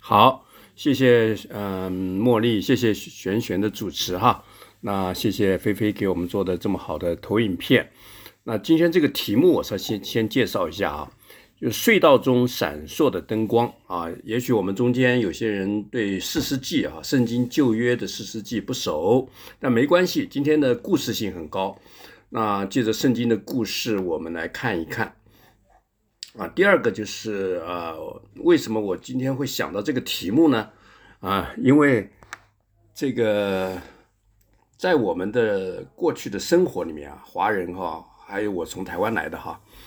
好，谢谢茉莉，谢谢璇的主持哈。那谢谢菲菲给我们做的这么好的投影片。那今天这个题目我先介绍一下啊，就隧道中闪烁的灯光啊。也许我们中间有些人对士师记啊，圣经旧约的士师记不熟，但没关系，今天的故事性很高。那借着圣经的故事，我们来看一看。第二个就是为什么我今天会想到这个题目呢？因为这个在我们的过去的生活里面啊，华人还有我从台湾来的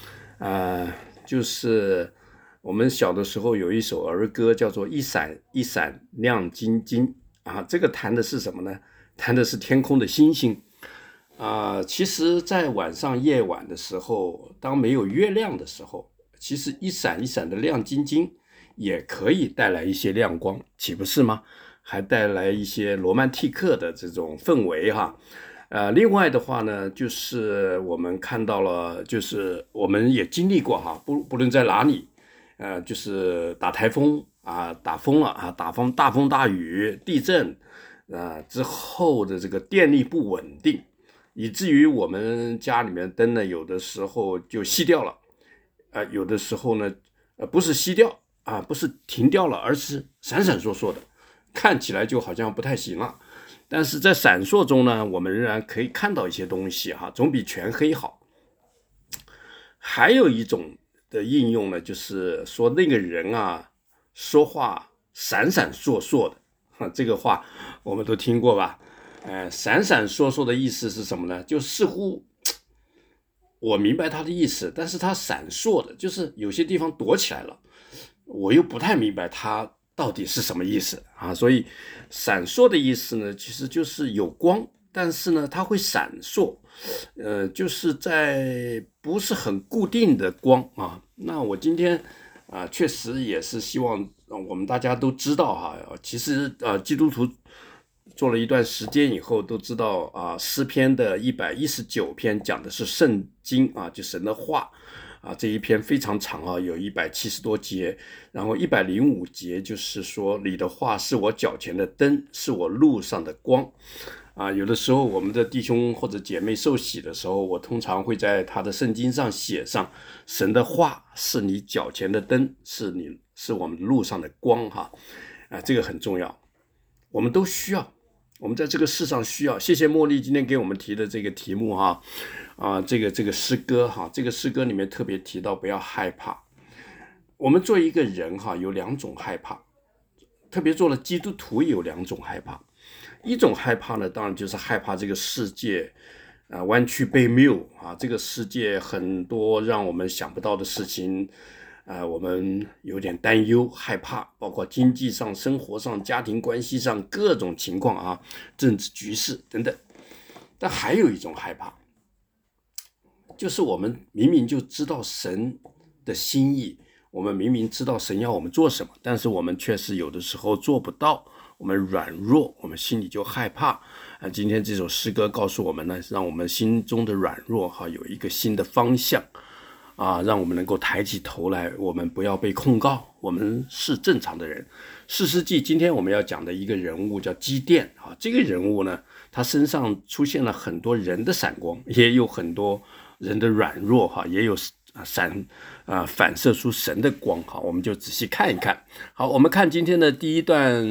就是我们小的时候有一首儿歌叫做《一闪一闪亮晶晶》这个谈的是什么呢？谈的是天空的星星。其实在晚上夜晚的时候，当没有月亮的时候，其实一闪一闪的亮晶晶也可以带来一些亮光，岂不是吗？还带来一些罗曼蒂克的这种氛围哈。另外的话呢，就是我们看到了，就是我们也经历过不论在哪里，就是打台风打风了大风大雨、地震之后的这个电力不稳定，以至于我们家里面灯呢，有的时候就熄掉了。有的时候呢，不是熄掉不是停掉了，而是闪闪烁烁的，看起来就好像不太行了。但是在闪烁中呢，我们仍然可以看到一些东西总比全黑好。还有一种的应用呢，就是说那个人说话闪闪烁烁的，这个话我们都听过吧？闪闪烁烁的意思是什么呢？就似乎我明白他的意思，但是他闪烁的，就是有些地方躲起来了，我又不太明白他到底是什么意思所以闪烁的意思呢，其实就是有光，但是呢它会闪烁，就是在不是很固定的光那我今天确实也是希望我们大家都知道其实基督徒做了一段时间以后都知道诗篇的119篇讲的是圣经就神的话这一篇非常长有170多节，然后105节就是说你的话是我脚前的灯，是我路上的光有的时候我们的弟兄或者姐妹受洗的时候，我通常会在他的圣经上写上神的话是你脚前的灯，是我们路上的光这个很重要，我们都需要，我们在这个世上需要。谢谢茉莉今天给我们提的这个题目这个诗歌这个诗歌里面特别提到不要害怕。我们做一个人有两种害怕，特别做了基督徒也有两种害怕。一种害怕呢，当然就是害怕这个世界弯曲悖谬这个世界很多让我们想不到的事情我们有点担忧害怕，包括经济上、生活上、家庭关系上各种情况政治局势等等。但还有一种害怕，就是我们明明就知道神的心意，我们明明知道神要我们做什么，但是我们确实有的时候做不到，我们软弱，我们心里就害怕今天这首诗歌告诉我们呢，让我们心中的软弱有一个新的方向让我们能够抬起头来，我们不要被控告，我们是正常的人。士师记今天我们要讲的一个人物叫基甸这个人物呢，他身上出现了很多人的闪光，也有很多人的软弱也有反射出神的光我们就仔细看一看。好，我们看今天的第一段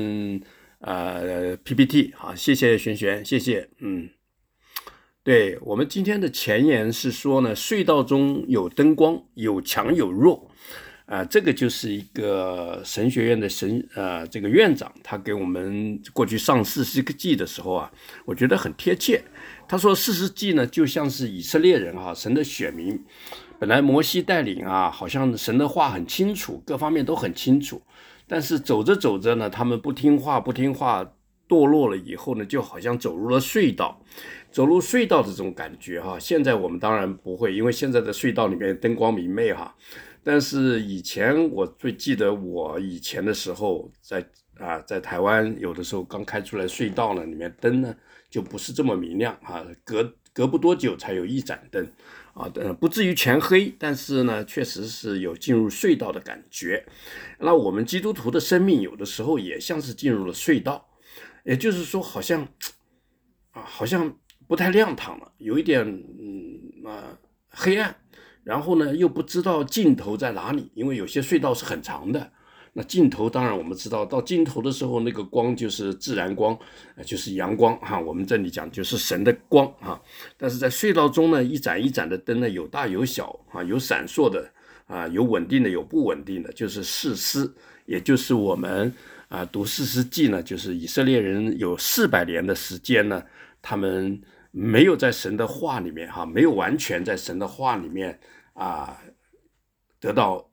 PPT 谢谢璇，谢谢对，我们今天的前言是说呢，隧道中有灯光，有强有弱这个就是一个神学院的这个院长，他给我们过去上士师记的时候我觉得很贴切。他说士师记呢就像是以色列人神的选民，本来摩西带领好像神的话很清楚，各方面都很清楚，但是走着走着呢，他们不听话堕落了以后呢，就好像走入了隧道的这种感觉现在我们当然不会，因为现在的隧道里面灯光明媚但是以前我最记得我以前的时候在台湾有的时候刚开出来隧道呢，里面灯呢就不是这么明亮隔不多久才有一盏灯啊，不至于全黑，但是呢，确实是有进入隧道的感觉。那我们基督徒的生命有的时候也像是进入了隧道，也就是说，好像不太亮堂了，有一点黑暗，然后呢又不知道尽头在哪里，因为有些隧道是很长的。那尽头当然我们知道，到尽头的时候，那个光就是自然光，就是阳光哈。我们这里讲就是神的光哈。但是在隧道中呢，一盏一盏的灯呢，有大有小啊，有闪烁的啊，有稳定的，有不稳定的，就是士师，也就是我们读士师记呢，就是以色列人有400年的时间呢，他们没有在神的话里面哈，没有完全在神的话里面得到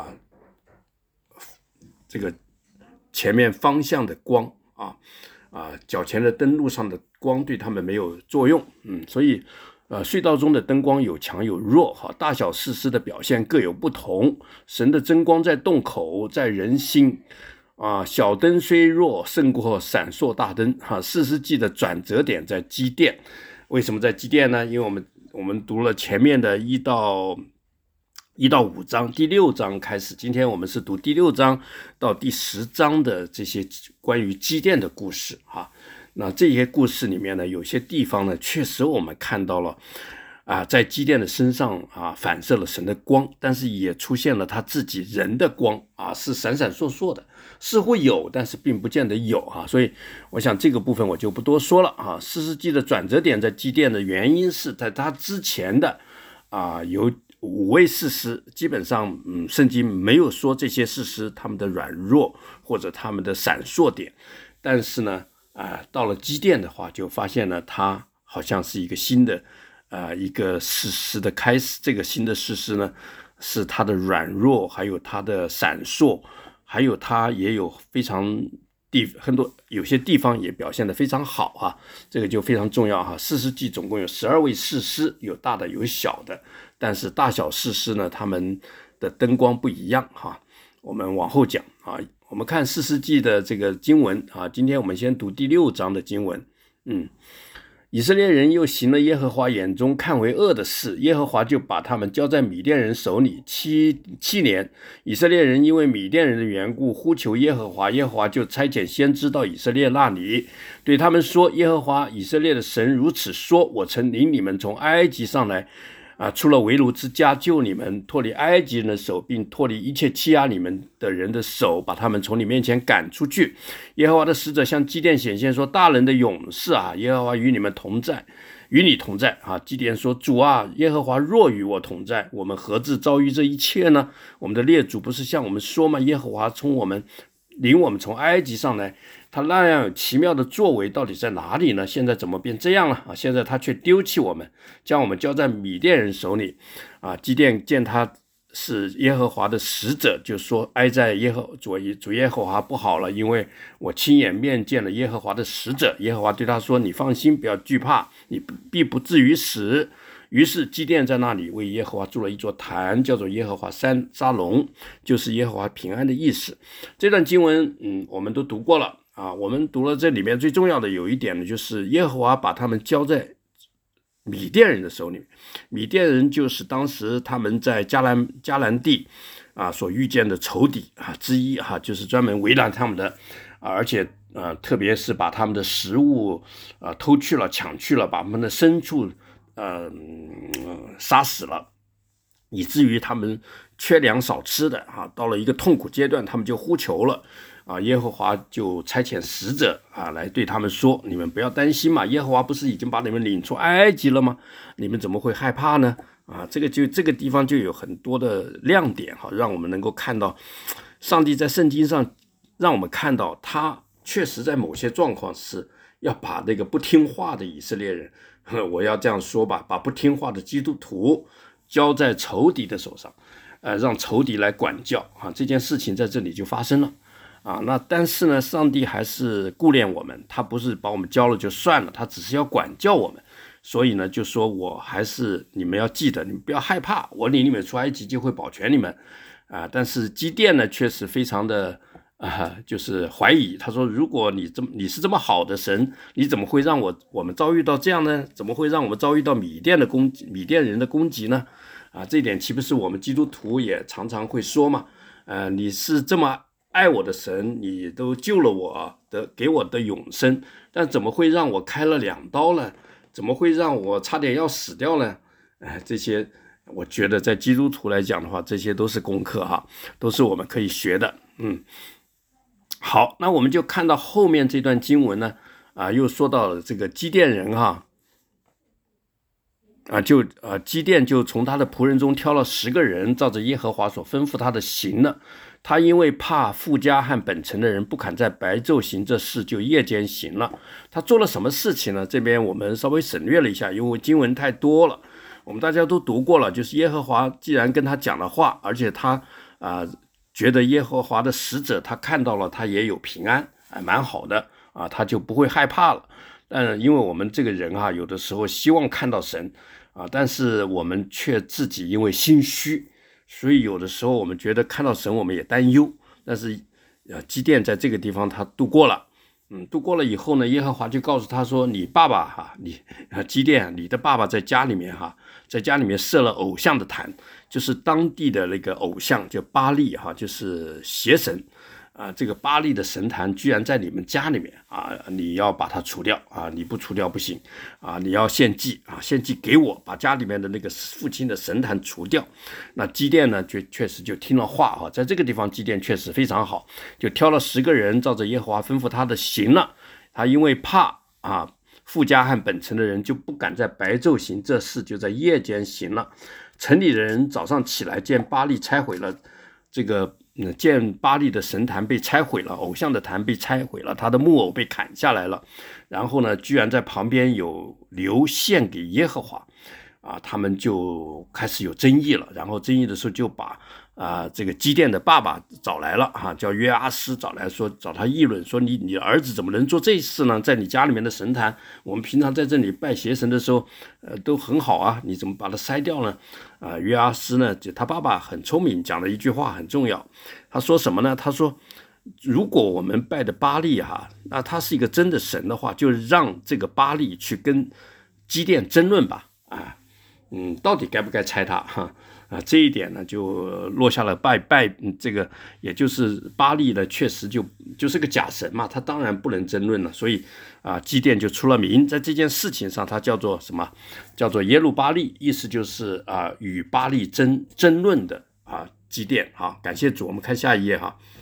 这个前面方向的光脚前的灯路上的光对他们没有作用，所以隧道中的灯光有强有弱哈，大小士师的表现各有不同。神的真光在洞口，在人心小灯虽弱，胜过闪烁大灯哈。士师记的转折点在基甸，为什么在基甸呢？因为我们读了前面的1到5章，第6章开始，今天我们是读第6章到第10章的这些关于基甸的故事哈。那这些故事里面呢，有些地方呢，确实我们看到了在基甸的身上反射了神的光，但是也出现了他自己人的光是闪闪烁烁的，似乎有，但是并不见得有所以我想这个部分我就不多说了士师记的转折点在基甸的原因是在他之前的有5位士师，基本上圣经没有说这些士师他们的软弱或者他们的闪烁点，但是呢到了基甸的话，就发现了他好像是一个新的一个士师的开始。这个新的士师呢，是他的软弱，还有他的闪烁，还有他也有很多有些地方也表现得非常好这个就非常重要士师记总共有12位士师，有大的有小的，但是大小士师呢，他们的灯光不一样我们往后讲我们看士师记的这个经文今天我们先读第6章的经文。以色列人又行了耶和华眼中看为恶的事，耶和华就把他们交在米甸人手里七年。以色列人因为米甸人的缘故呼求耶和华，耶和华就差遣先知到以色列那里，对他们说：耶和华以色列的神如此说，我曾领你们从埃及上来出了为奴之家，救你们脱离埃及人的手，并脱离一切欺压你们的人的手，把他们从你面前赶出去。耶和华的使者向基甸显现说：大人的勇士耶和华与你同在基甸说：主耶和华若与我同在，我们何至遭遇这一切呢？我们的列祖不是向我们说吗？耶和华领我们从埃及上来，他那样有奇妙的作为到底在哪里呢？现在怎么变这样了现在他却丢弃我们，将我们交在米甸人手里基甸见他是耶和华的使者，就说：哀在主耶和华不好了，因为我亲眼面见了耶和华的使者。耶和华对他说：你放心，不要惧怕，你必不至于死。于是基甸在那里为耶和华筑了一座坛，叫做耶和华山沙龙，就是耶和华平安的意思。这段经文我们都读过了我们读了这里面最重要的有一点呢，就是耶和华把他们交在米甸人的手里。米甸人就是当时他们在迦南地所遇见的仇敌之一就是专门围拦他们的而且特别是把他们的食物偷去了、抢去了，把他们的牲畜杀死了，以至于他们缺粮少吃的到了一个痛苦阶段，他们就呼求了耶和华就差遣使者来对他们说：你们不要担心嘛，耶和华不是已经把你们领出埃及了吗？你们怎么会害怕呢？这个地方就有很多的亮点让我们能够看到上帝在圣经上让我们看到他确实在某些状况是要把那个不听话的以色列人，我要这样说吧，把不听话的基督徒交在仇敌的手上让仇敌来管教这件事情在这里就发生了那但是呢，上帝还是顾念我们，他不是把我们交了就算了，他只是要管教我们。所以呢，就说我还是你们要记得，你们不要害怕，我领你们出埃及就会保全你们但是基甸呢，确实非常的就是怀疑。他说，如果你是这么好的神，你怎么会让我们遭遇到这样呢？怎么会让我们遭遇到米甸人的攻击呢？这一点岂不是我们基督徒也常常会说嘛？你是这么爱我的神，你都救了我给我的永生，但怎么会让我开了2刀呢？怎么会让我差点要死掉呢？这些我觉得在基督徒来讲的话，这些都是功课哈，都是我们可以学的。好，那我们就看到后面这段经文呢，又说到了这个基甸人哈，基甸就从他的仆人中挑了10个人，照着耶和华所吩咐他的行了。他因为怕富家和本城的人不肯在白昼行这事，就夜间行了。他做了什么事情呢？这边我们稍微省略了一下，因为经文太多了，我们大家都读过了。就是耶和华既然跟他讲了话，而且他觉得耶和华的使者他看到了，他也有平安，蛮好的他就不会害怕了。但因为我们这个人有的时候希望看到神但是我们却自己因为心虚，所以有的时候我们觉得看到神我们也担忧。但是基甸在这个地方他度过了，度过了以后呢，耶和华就告诉他说，你爸爸基甸，你的爸爸在家里面设了偶像的坛，就是当地的那个偶像叫巴力就是邪神这个巴力的神坛居然在你们家里面你要把它除掉你不除掉不行你要献祭献祭给我，把家里面的那个父亲的神坛除掉。那基甸呢确实就听了话在这个地方基甸确实非常好，就挑了10个人，照着耶和华吩咐他的行了。他因为怕富家和本城的人就不敢在白昼行这事，就在夜间行了。城里的人早上起来见巴力拆毁了见巴力的神坛被拆毁了，偶像的坛被拆毁了，他的木偶被砍下来了，然后呢居然在旁边有留献给耶和华他们就开始有争议了。然后争议的时候就把这个基甸的爸爸找来了叫约阿施，找他议论说，你儿子怎么能做这事呢？在你家里面的神坛，我们平常在这里拜邪神的时候都很好你怎么把它筛掉呢？约阿施呢就他爸爸很聪明，讲了一句话很重要。他说什么呢？他说，如果我们拜的巴力那他是一个真的神的话，就让这个巴力去跟基甸争论吧到底该不该拆他这一点呢就落下了这个也就是巴力呢确实就是个假神嘛，他当然不能争论了。所以基甸就出了名，在这件事情上他叫做什么？叫做耶路巴力，意思就是与巴力争论的基甸感谢主。我们看下一页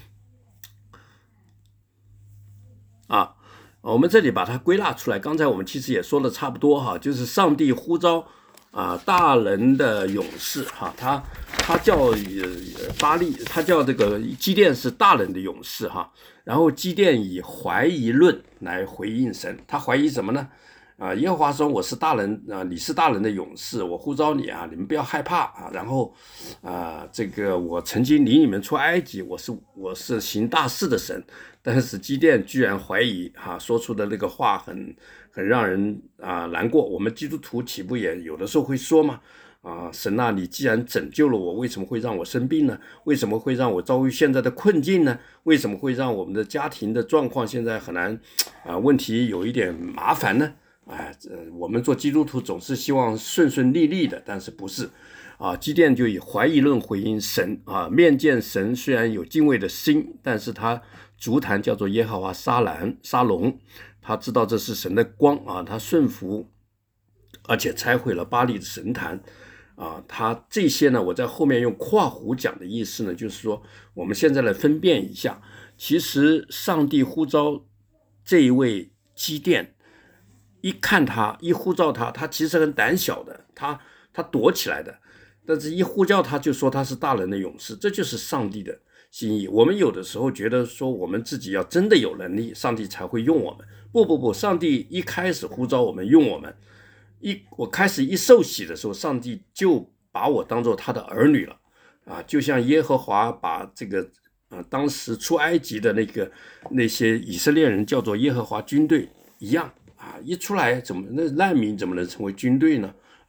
我们这里把它归纳出来，刚才我们其实也说的差不多就是上帝呼召大人的勇士他叫巴力，他叫这个基甸是大人的勇士然后基甸以怀疑论来回应神。他怀疑什么呢？耶和华说，我是大人你是大人的勇士，我呼召你你们不要害怕然后这个我曾经领你们出埃及，我是行大事的神。但是基甸居然怀疑说出的那个话很让人难过。我们基督徒岂不也有的时候会说吗？神你既然拯救了我，为什么会让我生病呢？为什么会让我遭遇现在的困境呢？为什么会让我们的家庭的状况现在很难问题有一点麻烦呢？我们做基督徒总是希望顺顺利利的，但是不是基甸就以怀疑论回应神面见神，虽然有敬畏的心，但是他足坛叫做耶和华沙龙，他知道这是神的光他顺服，而且拆毁了巴力的神坛他这些呢，我在后面用括弧讲的意思呢，就是说我们现在来分辨一下，其实上帝呼召这一位基甸，一看他一呼召他其实很胆小的，他躲起来的，但是一呼叫他就说他是大人的勇士，这就是上帝的心意。我们有的时候觉得说我们自己要真的有能力，上帝才会用我们。不，上帝一开始呼召我们用我们，我开始一受洗的时候，上帝就把我当作他的儿女了就像耶和华把这个当时出埃及的那些以色列人叫做耶和华军队一样一出来那难民怎么能成为军队呢？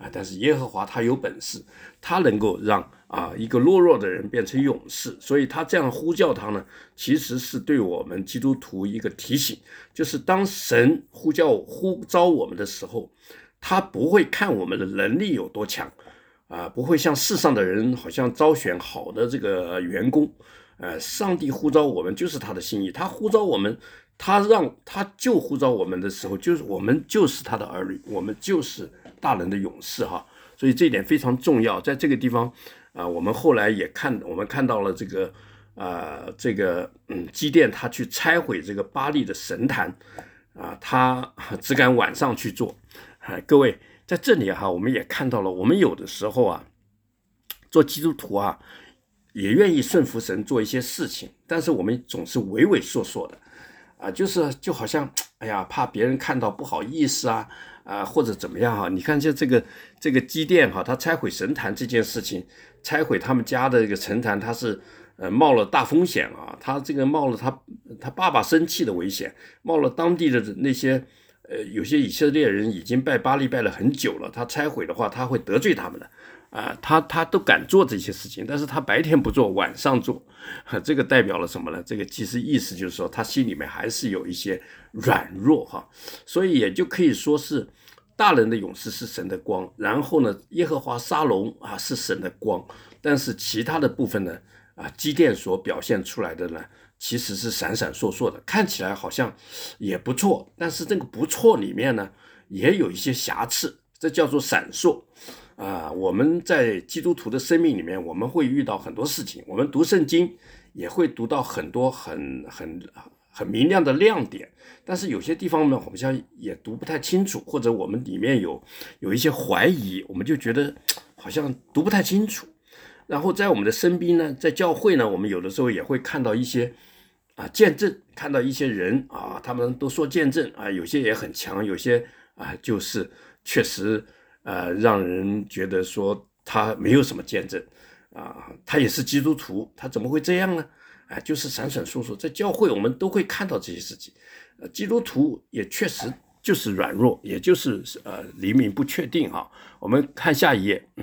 但是耶和华他有本事，他能够让一个懦弱的人变成勇士，所以他这样呼叫他呢，其实是对我们基督徒一个提醒，就是当神呼召我们的时候，他不会看我们的能力有多强不会像世上的人好像招选好的这个员工，上帝呼召我们就是他的心意，他呼召我们，他就呼召我们的时候，就是我们就是他的儿女，我们就是大能的勇士哈，所以这一点非常重要。在这个地方我们后来我们看到了这个基甸他去拆毁这个巴力的神坛他只敢晚上去做各位在这里我们也看到了，我们有的时候做基督徒也愿意顺服神做一些事情，但是我们总是畏畏缩缩的就好像怕别人看到不好意思或者怎么样你看这个基甸他拆毁神坛这件事情，拆毁他们家的这个神坛，他是冒了大风险他这个冒了他爸爸生气的危险，冒了当地的那些有些以色列人已经拜巴力拜了很久了，他拆毁的话他会得罪他们的他都敢做这些事情，但是他白天不做晚上做这个代表了什么呢？这个其实意思就是说他心里面还是有一些软弱所以也就可以说是大能的勇士是神的光，然后呢耶和华沙龙是神的光，但是其他的部分呢基甸所表现出来的呢其实是闪闪烁烁的，看起来好像也不错，但是这个不错里面呢也有一些瑕疵，这叫做闪烁我们在基督徒的生命里面，我们会遇到很多事情，我们读圣经也会读到很多很明亮的亮点，但是有些地方呢好像也读不太清楚，或者我们里面有一些怀疑，我们就觉得好像读不太清楚。然后在我们的身边呢，在教会呢，我们有的时候也会看到一些见证，看到一些人他们都说见证有些也很强，有些就是确实让人觉得说他没有什么见证他也是基督徒，他怎么会这样呢？就是闪闪烁烁，在教会我们都会看到这些事情基督徒也确实就是软弱，也就是黎明不确定我们看下一页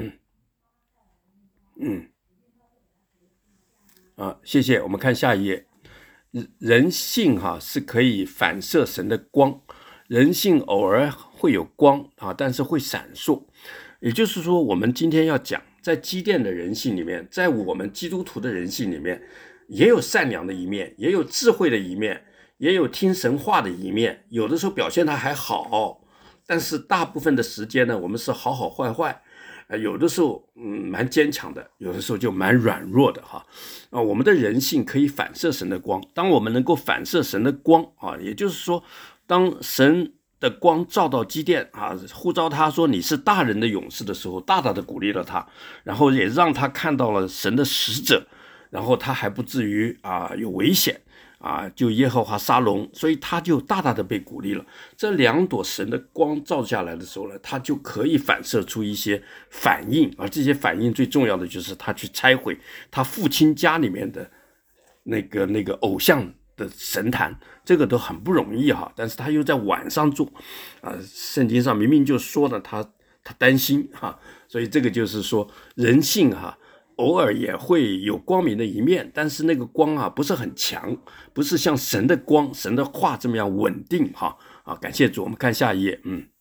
谢谢，我们看下一页。人性是可以反射神的光，人性偶尔会有光但是会闪烁，也就是说我们今天要讲在基甸的人性里面，在我们基督徒的人性里面，也有善良的一面，也有智慧的一面，也有听神话的一面，有的时候表现得还好，但是大部分的时间呢，我们是好好坏坏有的时候蛮坚强的，有的时候就蛮软弱的我们的人性可以反射神的光，当我们能够反射神的光也就是说当神的光照到基甸呼召他说你是大人的勇士的时候，大大的鼓励了他，然后也让他看到了神的使者，然后他还不至于有危险就耶和华沙龙，所以他就大大的被鼓励了。这两朵神的光照下来的时候呢，他就可以反射出一些反应，而这些反应最重要的就是他去拆毁他父亲家里面的那个偶像的神坛，这个都很不容易但是他又在晚上做圣经上明明就说了他担心所以这个就是说人性偶尔也会有光明的一面，但是那个光不是很强，不是像神的光神的话这么样稳定感谢主。我们看下一页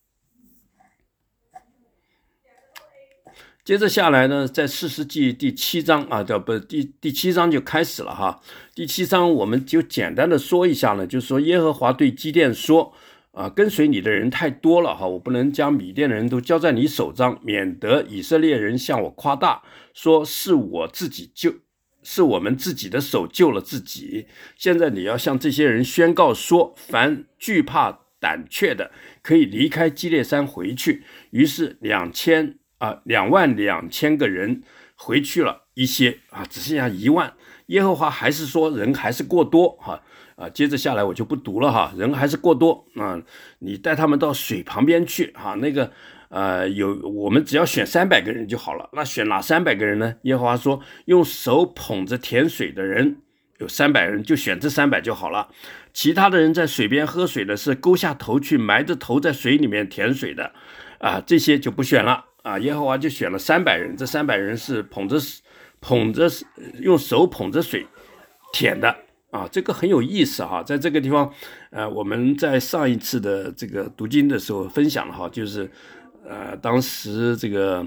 接着下来呢，在士师记第7章第7章就开始了第7章我们就简单的说一下呢，就是说耶和华对基甸说跟随你的人太多了我不能将米甸的人都交在你手上，免得以色列人向我夸大，说是我们自己的手救了自己。现在你要向这些人宣告说，凡惧怕胆怯的可以离开基列山回去。于是22000个人回去了一些只剩下1万。耶和华还是说人还是过多接着下来我就不读了人还是过多你带他们到水旁边去我们只要选300个人就好了。那选哪300个人呢？耶和华说用手捧着甜水的人有300人，就选这300就好了。其他的人在水边喝水的是勾下头去埋着头在水里面舔水的这些就不选了耶和华就选了300人，这300人是捧着用手捧着水舔的这个很有意思哈。在这个地方，我们在上一次的这个读经的时候分享了哈，就是当时这个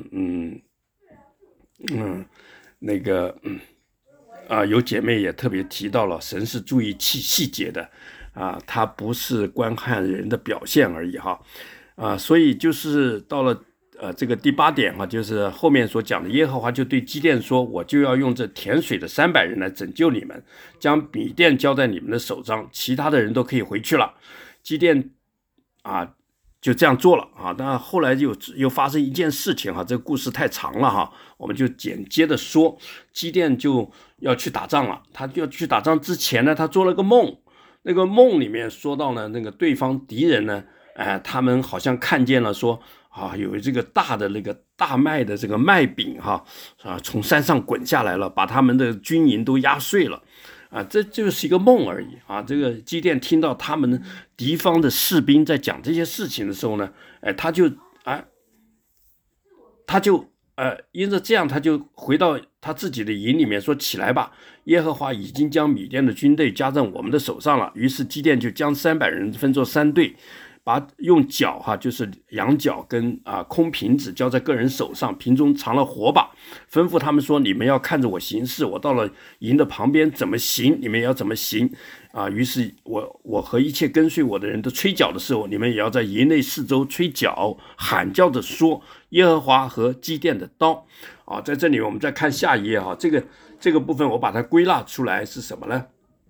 有姐妹也特别提到了，神是注意细节的他不是观看人的表现而已哈所以就是到了这个第8点就是后面所讲的，耶和华就对基甸说，我就要用这舔水的300人来拯救你们，将米甸交在你们的手上，其他的人都可以回去了。基甸就这样做了但后来又发生一件事情这个故事太长了我们就简接的说，基甸就要去打仗了。他就要去打仗之前呢，他做了个梦，那个梦里面说到呢，那个对方敌人呢他们好像看见了说有这个大的那个大麦的这个麦饼从山上滚下来了，把他们的军营都压碎了这就是一个梦而已这个基甸听到他们敌方的士兵在讲这些事情的时候呢他就因着这样，他就回到他自己的营里面说，起来吧，耶和华已经将米甸的军队加在我们的手上了。于是基甸就将300人分作3队，用角就是羊角跟空瓶子交在个人手上，瓶中藏了火把，吩咐他们说，你们要看着我行事，我到了营的旁边怎么行，你们也要怎么行于是我和一切跟随我的人都吹角的时候，你们也要在营内四周吹角，喊叫着说，耶和华和基甸的刀在这里我们再看下一页这个部分我把它归纳出来是什么呢？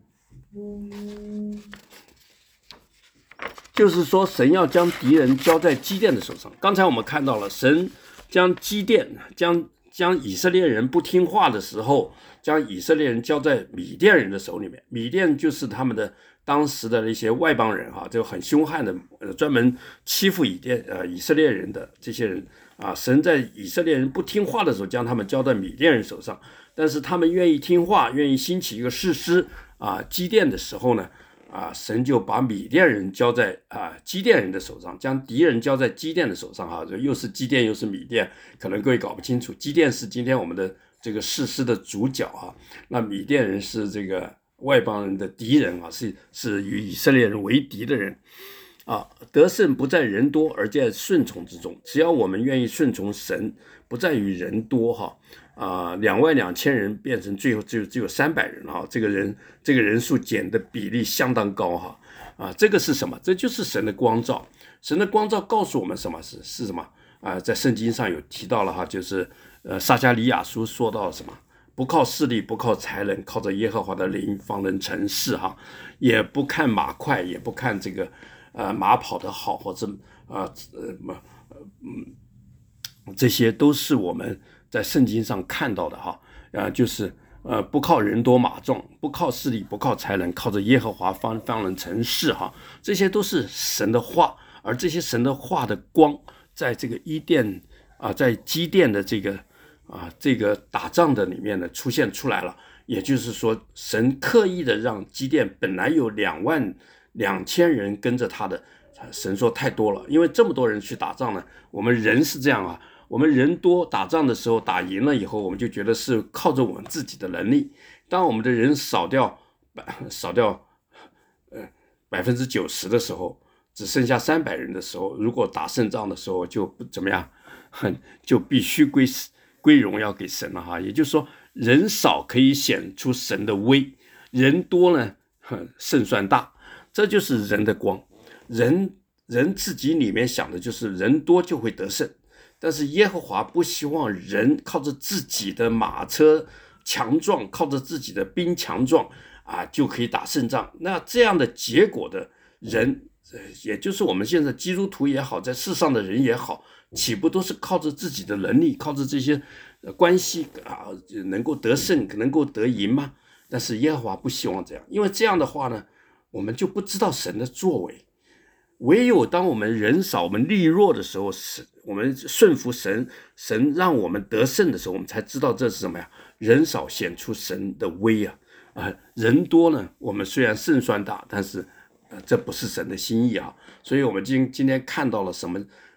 就是说神要将敌人交在基甸的手上。刚才我们看到了神将基甸将以色列人不听话的时候，将以色列人交在米甸人的手里面。米甸就是他们的当时的那些外邦人就很凶悍的专门欺负以色列人的这些人神在以色列人不听话的时候将他们交在米甸人手上，但是他们愿意听话，愿意兴起一个士师基甸的时候呢神就把米甸人交在基甸人的手上，将敌人交在基甸的手上又是基甸又是米甸，可能各位搞不清楚，基甸是今天我们的这个士师的主角那米甸人是这个外邦人的敌人是与以色列人为敌的人得胜不在人多，而在顺从之中。只要我们愿意顺从神，不在于人多22000人变成最后只有300人这个人数减的比例相当高这个是什么？这就是神的光照。神的光照告诉我们什么是什么在圣经上有提到了就是撒迦利亚书说到什么？不靠势力，不靠才能，靠着耶和华的灵方能成事也不看马快，也不看这个马跑得好，或者这些都是我们在圣经上看到的就是不靠人多马壮，不靠势力，不靠才能，靠着耶和华方能成事这些都是神的话，而这些神的话的光在这个在基甸的这个打仗的里面呢出现出来了。也就是说，神刻意的让基甸本来有22000人跟着他的，神说太多了，因为这么多人去打仗呢，我们人是这样我们人多打仗的时候打赢了以后，我们就觉得是靠着我们自己的能力。当我们的人少掉90%的时候，只剩下300人的时候，如果打胜仗的时候就不怎么样，就必须归荣耀给神了也就是说，人少可以显出神的威，人多呢胜算大，这就是人的光。人自己里面想的就是人多就会得胜，但是耶和华不希望人靠着自己的马车强壮，靠着自己的兵强壮就可以打胜仗。那这样的结果的人，也就是我们现在基督徒也好，在世上的人也好，岂不都是靠着自己的能力，靠着这些关系能够得胜，能够得赢吗？但是耶和华不希望这样，因为这样的话呢，我们就不知道神的作为。唯有当我们人少，我们力弱的时候，我们顺服神，神让我们得胜的时候，我们才知道这是什么呀？人少显出神的威人多呢，我们虽然胜算大，但是这不是神的心意所以我们今天看到了什么？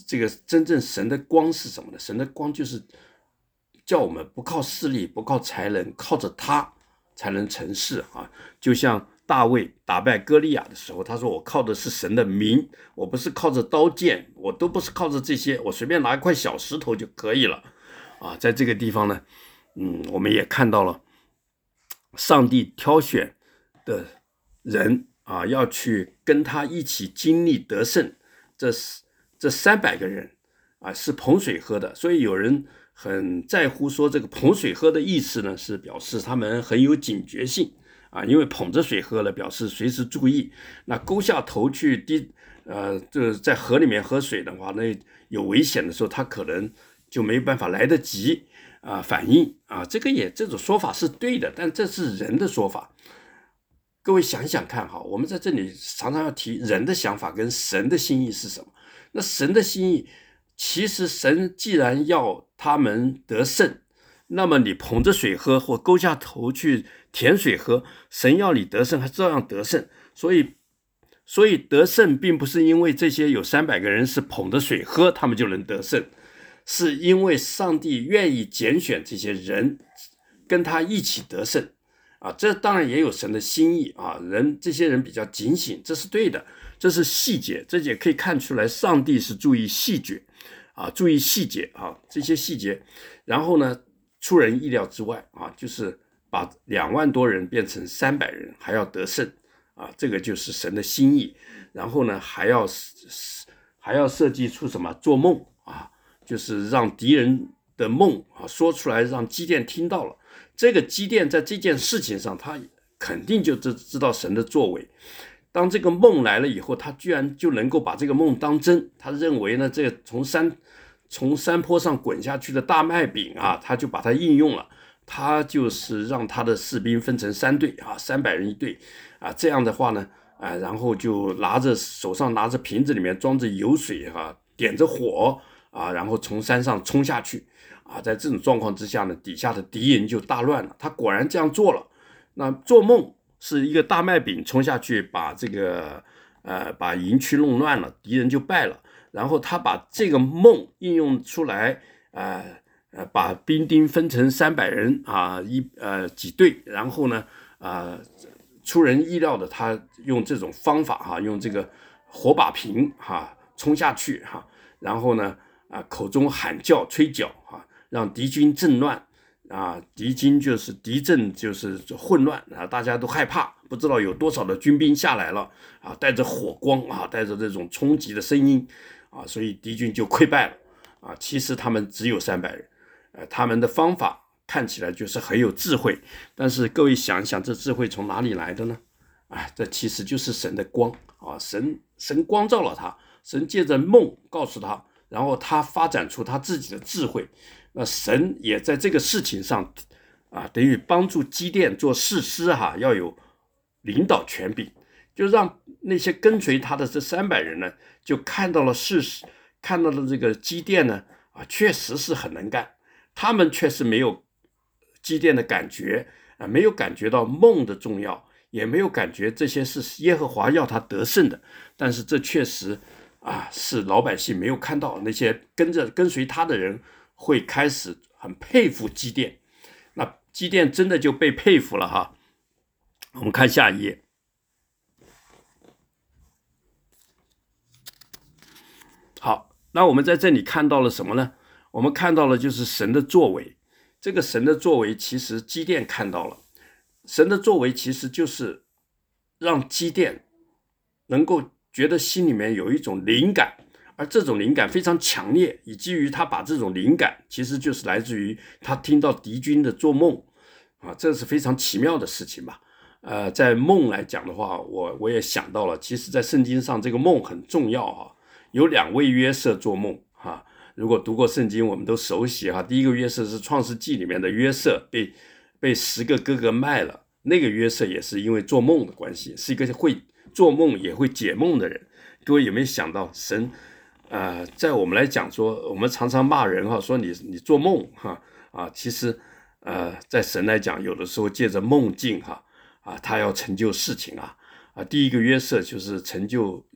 这个真正神的光是什么呢？神的光就是叫我们不靠势力，不靠才能，靠着他才能成事啊！就像大卫打败歌利亚的时候，他说：“我靠的是神的名，我不是靠着刀剑，我都不是靠着这些，我随便拿一块小石头就可以了。”啊，在这个地方呢，我们也看到了上帝挑选的人啊，要去跟他一起经历得胜。这300个人啊，是捧水喝的，所以有人很在乎说这个捧水喝的意思呢，是表示他们很有警觉性啊，因为捧着水喝了，表示随时注意。那勾下头去这在河里面喝水的话，那有危险的时候，他可能就没办法来得及反应啊。这种说法是对的，但这是人的说法。各位想想看哈，我们在这里常常要提人的想法跟神的心意是什么。那神的心意，其实神既然要他们得胜，那么你捧着水喝或勾下头去舔水喝，神要你得胜还照样得胜。所以得胜并不是因为这些有300个人是捧着水喝他们就能得胜，是因为上帝愿意拣选这些人跟他一起得胜啊。这当然也有神的心意啊，这些人比较警醒，这是对的，这是细节，这也可以看出来上帝是注意细节啊，注意细节啊，这些细节。然后呢，出人意料之外啊，就是把2万多人变成300人，还要得胜啊，这个就是神的心意。然后呢，还要设计出什么做梦啊，就是让敌人的梦啊说出来，让基甸听到了。这个基甸在这件事情上，他肯定就知道神的作为。当这个梦来了以后，他居然就能够把这个梦当真。他认为呢，这个从山坡上滚下去的大麦饼啊，他就把它应用了。他就是让他的士兵分成3队啊，300人一队啊。这样的话呢，然后就手上拿着瓶子，里面装着油水啊，点着火啊，然后从山上冲下去啊。在这种状况之下呢，底下的敌人就大乱了。他果然这样做了。那做梦是一个大麦饼冲下去，把把营区弄乱了，敌人就败了。然后他把这个梦应用出来，把兵丁分成300人啊，几队，然后呢，出人意料的，他用这种方法哈，用这个火把瓶哈冲下去哈，然后呢，口中喊叫吹角哈，让敌军阵乱啊，敌阵就是混乱啊，大家都害怕，不知道有多少的军兵下来了啊，带着火光啊，带着这种冲击的声音啊，所以敌军就溃败了啊。其实他们只有300人，他们的方法看起来就是很有智慧，但是各位想一想，这智慧从哪里来的呢？这其实就是神的光啊，神光照了他，神借着梦告诉他，然后他发展出他自己的智慧。那神也在这个事情上等于帮助基甸做士师哈，要有领导权柄，就让那些跟随他的这300人呢，就看到了这个基甸呢确实是很能干，他们确实没有基甸的感觉没有感觉到梦的重要，也没有感觉这些是耶和华要他得胜的，但是这确实是老百姓没有看到，那些跟随他的人会开始很佩服基甸。那基甸真的就被佩服了哈。我们看下一页。好，那我们在这里看到了什么呢？我们看到了就是神的作为。这个神的作为其实基甸看到了，神的作为其实就是让基甸能够觉得心里面有一种灵感，而这种灵感非常强烈，以至于他把这种灵感其实就是来自于他听到敌军的做梦这是非常奇妙的事情吧。在梦来讲的话，我也想到了，其实在圣经上这个梦很重要有2位约瑟做梦如果读过圣经我们都熟悉第一个约瑟是创世纪里面的约瑟，被10个哥哥卖了，那个约瑟也是因为做梦的关系，是一个会做梦也会解梦的人。各位有没有想到神在我们来讲说，我们常常骂人说你做梦其实在神来讲，有的时候借着梦境他要成就事情第一个约瑟就是成就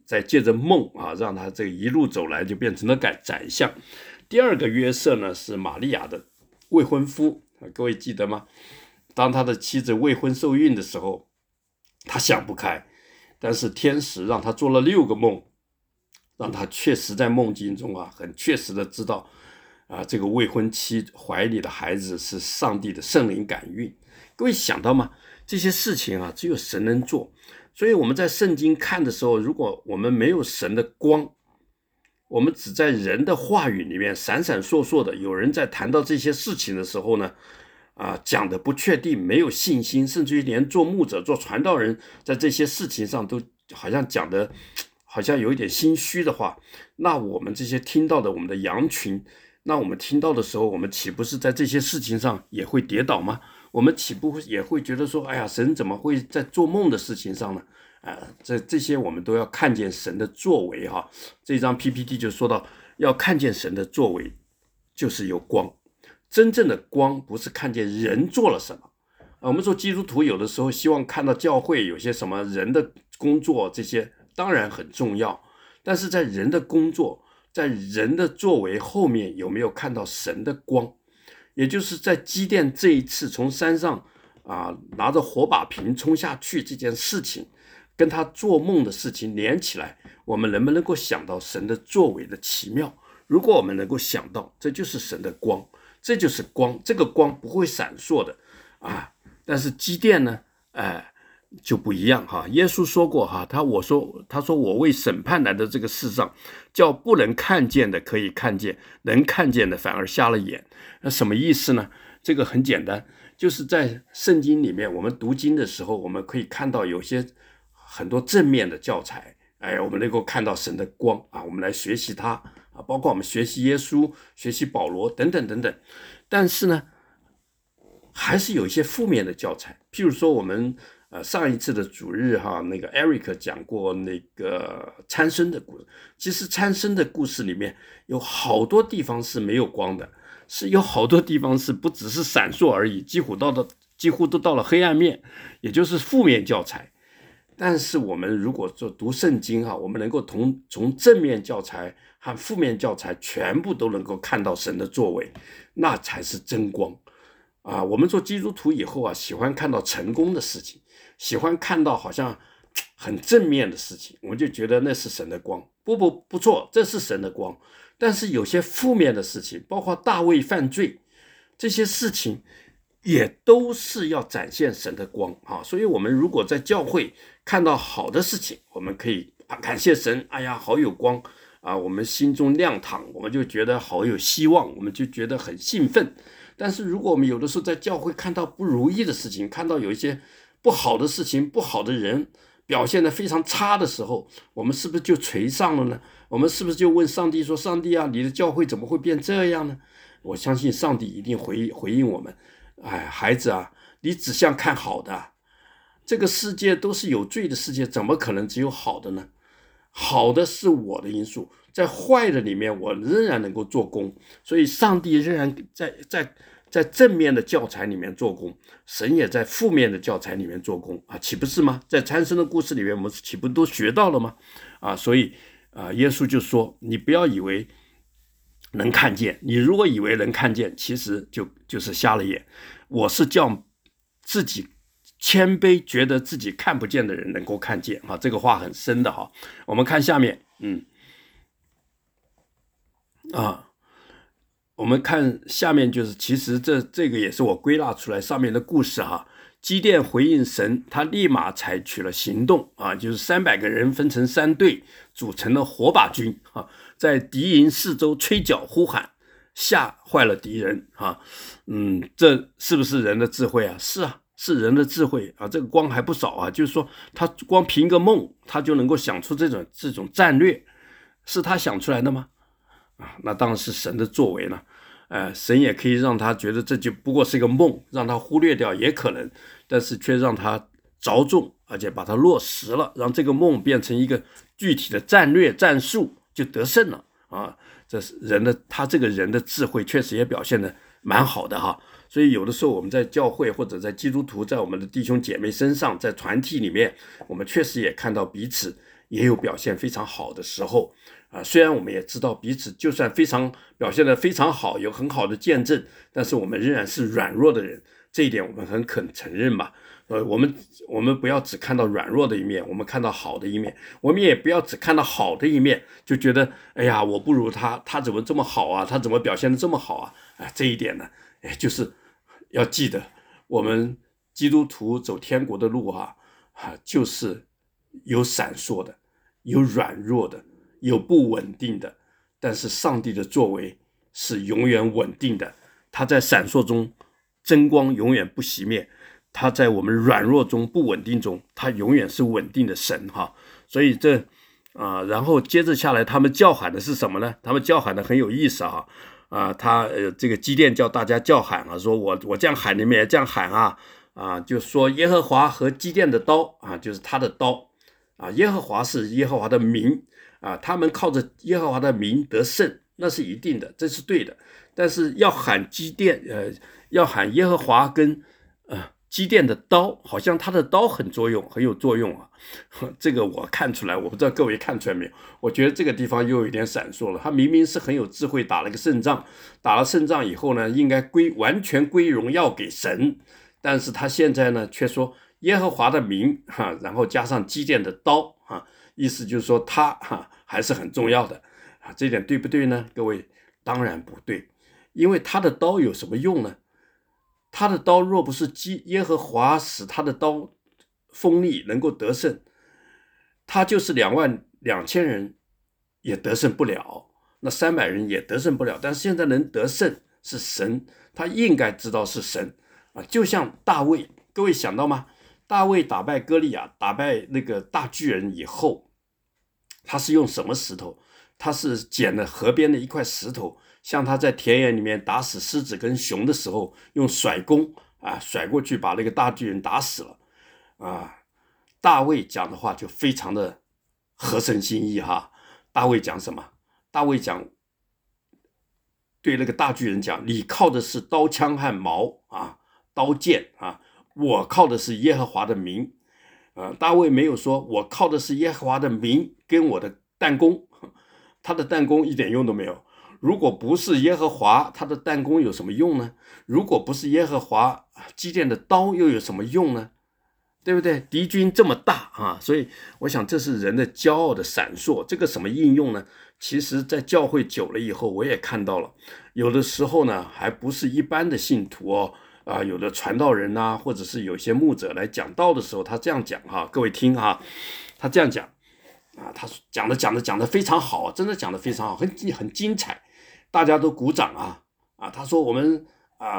再借着梦啊，让他这一路走来就变成了宰相。第二个约瑟呢是玛利亚的未婚夫，各位记得吗？当他的妻子未婚受孕的时候，他想不开，但是天使让他做了6个梦，让他确实在梦境中啊，很确实的知道这个未婚妻怀里的孩子是上帝的圣灵感孕。各位想到吗？这些事情啊，只有神能做。所以我们在圣经看的时候，如果我们没有神的光，我们只在人的话语里面闪闪烁烁的，有人在谈到这些事情的时候呢，讲的不确定，没有信心，甚至于连做牧者、做传道人，在这些事情上都好像讲的，好像有一点心虚的话，那我们这些听到的我们的羊群，那我们听到的时候，我们岂不是在这些事情上也会跌倒吗？我们岂不也会觉得说，哎呀，神怎么会在做梦的事情上呢？这些我们都要看见神的作为哈。这张 PPT 就说到，要看见神的作为，就是有光。真正的光不是看见人做了什么。我们说基督徒有的时候希望看到教会有些什么人的工作，这些当然很重要，但是在人的工作，在人的作为后面有没有看到神的光？也就是在基甸这一次从山上拿着火把瓶冲下去这件事情，跟他做梦的事情连起来，我们能不能够想到神的作为的奇妙？如果我们能够想到，这就是神的光，这就是光，这个光不会闪烁的但是基甸呢，就不一样哈。耶稣说过哈，他说我为审判来的这个世上，叫不能看见的可以看见，能看见的反而瞎了眼。那什么意思呢？这个很简单，就是在圣经里面，我们读经的时候，我们可以看到有些很多正面的教材，我们能够看到神的光我们来学习它包括我们学习耶稣、学习保罗等等等等。但是呢，还是有一些负面的教材，譬如说我们上一次的主日那个 Eric 讲过那个参孙的故事。其实参孙的故事里面有好多地方是没有光的，是有好多地方是不只是闪烁而已，几乎都到了黑暗面，也就是负面教材。但是我们如果做读圣经我们能够从正面教材和负面教材全部都能够看到神的作为，那才是真光我们做基督徒以后喜欢看到成功的事情，喜欢看到好像很正面的事情，我们就觉得那是神的光。不错，这是神的光。但是有些负面的事情，包括大卫犯罪，这些事情也都是要展现神的光所以我们如果在教会看到好的事情，我们可以感谢神，哎呀，好有光我们心中亮堂，我们就觉得好有希望，我们就觉得很兴奋。但是如果我们有的时候在教会看到不如意的事情，看到有一些不好的事情，不好的人表现得非常差的时候，我们是不是就垂丧了呢？我们是不是就问上帝说，上帝你的教会怎么会变这样呢？我相信上帝一定回应我们，孩子你只想看好的，这个世界都是有罪的世界，怎么可能只有好的呢？好的是我的因素，在坏的里面我仍然能够做工，所以上帝仍然在正面的教材里面做工，神也在负面的教材里面做工岂不是吗？在参孙的故事里面，我们岂不都学到了吗？所以耶稣就说，你不要以为能看见，你如果以为能看见，其实就是瞎了眼。我是叫自己谦卑，觉得自己看不见的人能够看见这个话很深的我们看下面我们看下面，就是其实这个也是我归纳出来上面的故事基甸回应神，他立马采取了行动就是300个人分成3队，组成了火把军在敌营四周吹角呼喊，吓坏了敌人这是不是人的智慧是人的智慧这个光还不少就是说他光凭个梦，他就能够想出这种战略，是他想出来的吗？那当然是神的作为呢。神也可以让他觉得这就不过是一个梦，让他忽略掉也可能，但是却让他着重，而且把它落实了，让这个梦变成一个具体的战略战术，就得胜了这是他这个人的智慧确实也表现得蛮好的所以有的时候我们在教会或者在基督徒，在我们的弟兄姐妹身上，在团体里面，我们确实也看到彼此也有表现非常好的时候虽然我们也知道彼此就算表现得非常好，有很好的见证，但是我们仍然是软弱的人，这一点我们很肯承认嘛。我们不要只看到软弱的一面，我们看到好的一面，我们也不要只看到好的一面，就觉得哎呀我不如他，他怎么这么好啊，他怎么表现得这么好啊？这一点呢，就是要记得，我们基督徒走天国的路就是有闪烁的，有软弱的，有不稳定的，但是上帝的作为是永远稳定的，他在闪烁中真光永远不熄灭，他在我们软弱中不稳定中，他永远是稳定的神所以然后接着下来他们叫喊的是什么呢？他们叫喊的很有意思这个基甸叫大家叫喊说我这样喊，你们也这样喊就说耶和华和基甸的刀就是他的刀耶和华是耶和华的名他们靠着耶和华的名得胜，那是一定的，这是对的。但是要喊基甸要喊耶和华跟基甸的刀，好像他的刀很有作用这个我看出来，我不知道各位看出来没有？我觉得这个地方又有一点闪烁了。他明明是很有智慧，打了个胜仗，打了胜仗以后呢，应该完全归荣耀给神，但是他现在呢却说耶和华的名然后加上基甸的刀意思就是说他还是很重要的这点对不对呢？各位，当然不对，因为他的刀有什么用呢？他的刀若不是耶和华使他的刀锋利能够得胜，他就是22000人也得胜不了，那300人也得胜不了。但是现在能得胜是神，他应该知道是神就像大卫，各位想到吗？大卫打败歌利亚，打败那个大巨人以后，他是用什么石头？他是捡了河边的一块石头，像他在田野里面打死狮子跟熊的时候，用甩弓甩过去把那个大巨人打死了大卫讲的话就非常的合神心意大卫讲什么？大卫讲对那个大巨人讲，你靠的是刀枪和矛刀剑我靠的是耶和华的名大卫没有说我靠的是耶和华的名跟我的弹弓，他的弹弓一点用都没有。如果不是耶和华，他的弹弓有什么用呢？如果不是耶和华，基甸的刀又有什么用呢？对不对？敌军这么大所以我想这是人的骄傲的闪烁。这个什么应用呢？其实在教会久了以后，我也看到了，有的时候呢还不是一般的信徒有的传道人或者是有些牧者来讲道的时候，他这样讲各位听他这样讲他讲的非常好，真的讲的非常好，很精彩，大家都鼓掌他说我们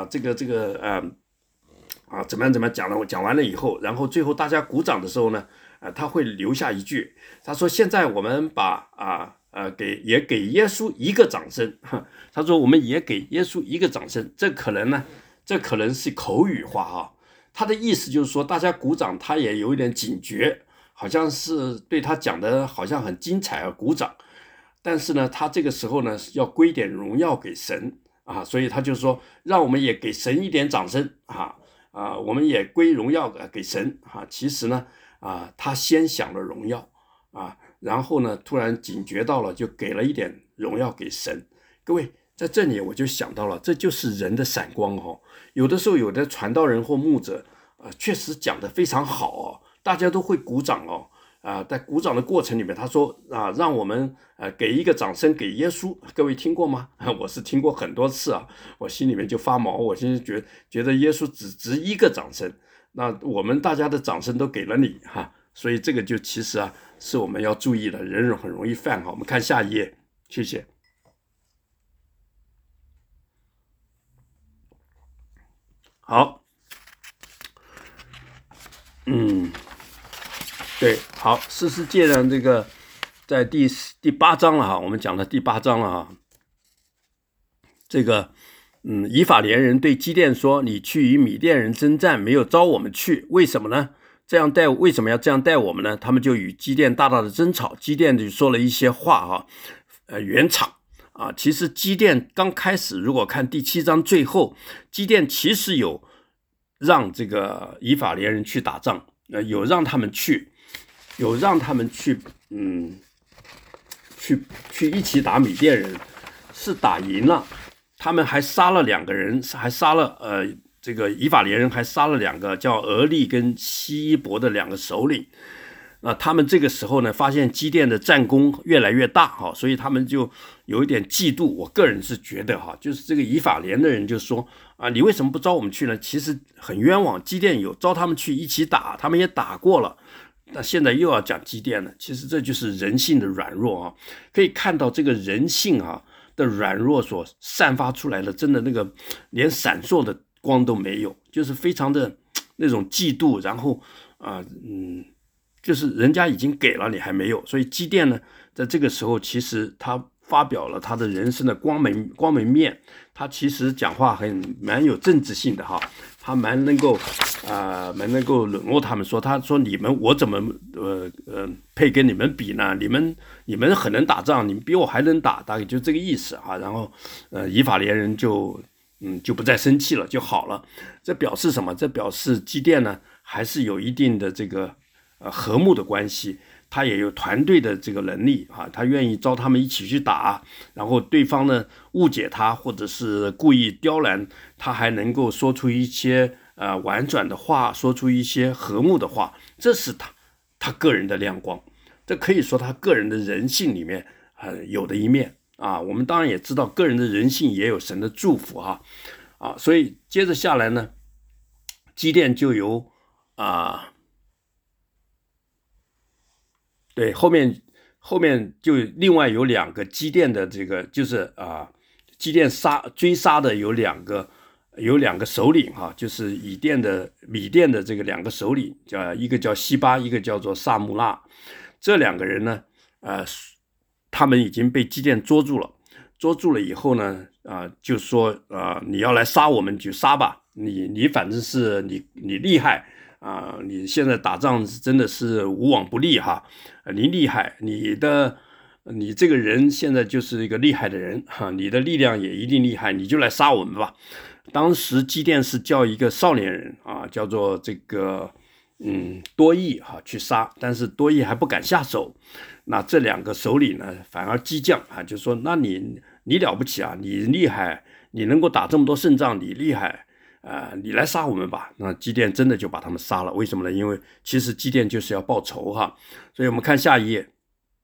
怎么样讲完了以后，然后最后大家鼓掌的时候呢他会留下一句，他说现在我们也给耶稣一个掌声他说我们也给耶稣一个掌声。这可能是口语化他的意思就是说大家鼓掌，他也有一点警觉，好像是对他讲的好像很精彩而鼓掌，但是呢他这个时候呢要归点荣耀给神所以他就说让我们也给神一点掌声我们也归荣耀给神其实呢他先享了荣耀然后呢突然警觉到了，就给了一点荣耀给神。各位，在这里我就想到了，这就是人的闪光有的时候有的传道人或牧者确实讲得非常好大家都会鼓掌在鼓掌的过程里面，他说让我们给一个掌声给耶稣。各位听过吗？我是听过很多次我心里面就发毛，我现在觉得耶稣只值一个掌声，那我们大家的掌声都给了你所以这个就其实是我们要注意的，人很容易犯我们看下一页，谢谢。好，对，好，士师记呢这个在第8章了我们讲的第8章了这个以法莲人对基甸说，你去与米甸人征战，没有招我们去，为什么呢？为什么要这样待我们呢？他们就与基甸大大的争吵，基甸就说了一些话圆场其实基甸刚开始，如果看第7章最后，基甸其实有让这个以法莲人去打仗有让他们去去一起打米甸人，是打赢了，他们还杀了2个人，还杀了这个以法莲人还杀了2个叫俄利跟希伊伯的2个首领。他们这个时候呢，发现基甸的战功越来越大哈，所以他们就有一点嫉妒。我个人是觉得哈，就是这个以法莲的人就说你为什么不招我们去呢？其实很冤枉，基甸有招他们去一起打，他们也打过了。那现在又要讲基甸了，其实这就是人性的软弱啊，可以看到这个人性的软弱所散发出来的，真的那个连闪烁的光都没有，就是非常的那种嫉妒，然后就是人家已经给了你还没有，所以基甸呢，在这个时候其实他发表了他的人生的光明面，他其实讲话蛮有政治性的哈，他蛮能够冷落他们，他说你们我怎么配跟你们比呢？你们很能打仗，你们比我还能打，大概就这个意思哈。然后以法莲人就不再生气了就好了。这表示什么？这表示基甸呢还是有一定的这个和睦的关系，他也有团队的这个能力他愿意招他们一起去打，然后对方呢误解他或者是故意刁难，他还能够说出一些婉转的话，说出一些和睦的话，这是他个人的亮光，这可以说他个人的人性里面有的一面我们当然也知道个人的人性也有神的祝福所以接着下来呢，基甸就由对，后面就另外有2个基甸的这个，就是基甸追杀的有两个首领就是米甸的这个2个首领，一个叫西巴，一个叫做萨穆拉。这2个人呢，他们已经被基甸捉住了以后呢，就说你要来杀我们就杀吧，你反正是你厉害。你现在打仗真的是无往不利你厉害，你这个人现在就是一个厉害的人你的力量也一定厉害，你就来杀我们吧。当时基甸是叫一个少年人叫做这个多益去杀，但是多益还不敢下手。那这2个首领呢，反而激将就说那你了不起你厉害，你能够打这么多胜仗，你厉害。你来杀我们吧。那基甸真的就把他们杀了，为什么呢？因为其实基甸就是要报仇所以我们看下一页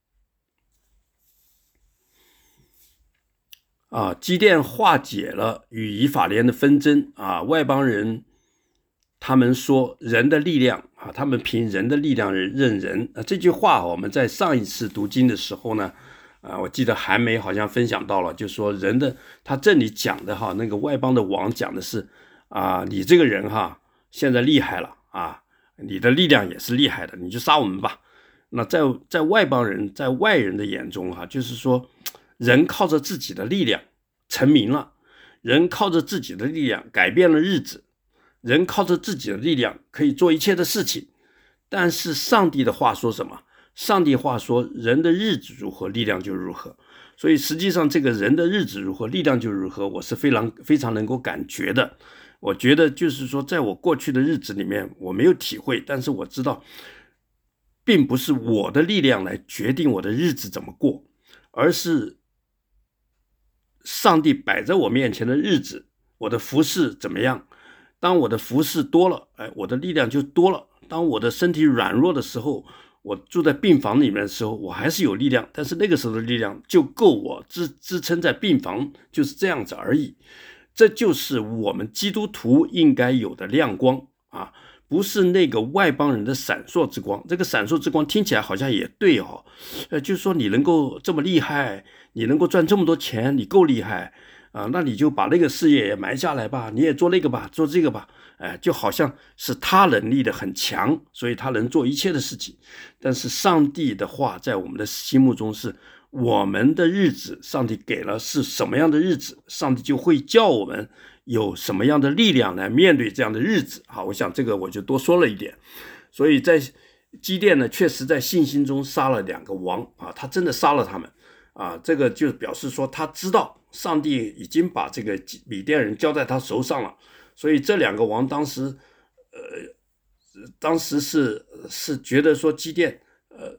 基甸化解了与以法莲的纷争外邦人他们说人的力量他们凭人的力量认人这句话我们在上一次读经的时候呢我记得韩梅好像分享到了，就说人的他这里讲的那个外邦的王讲的是你这个人现在厉害了你的力量也是厉害的，你就杀我们吧。那在外邦人在外人的眼中就是说人靠着自己的力量成名了，人靠着自己的力量改变了日子，人靠着自己的力量可以做一切的事情。但是上帝的话说什么？上帝话说人的日子如何，力量就如何。所以实际上这个人的日子如何，力量就如何，我是非常能够感觉的。我觉得就是说在我过去的日子里面我没有体会，但是我知道并不是我的力量来决定我的日子怎么过，而是上帝摆在我面前的日子，我的服事怎么样。当我的服事多了我的力量就多了。当我的身体软弱的时候，我住在病房里面的时候，我还是有力量，但是那个时候的力量就够我支撑在病房，就是这样子而已。这就是我们基督徒应该有的亮光不是那个外邦人的闪烁之光。这个闪烁之光听起来好像也对就是说你能够这么厉害，你能够赚这么多钱，你够厉害那你就把那个事业也埋下来吧，你也做那个吧，做这个吧就好像是他能力的很强，所以他能做一切的事情。但是上帝的话在我们的心目中是我们的日子，上帝给了是什么样的日子，上帝就会叫我们有什么样的力量来面对这样的日子我想这个我就多说了一点。所以在基甸呢，确实在信心中杀了2个王他真的杀了他们这个就表示说他知道上帝已经把这个米甸人交在他手上了。所以这2个王当时是觉得说基甸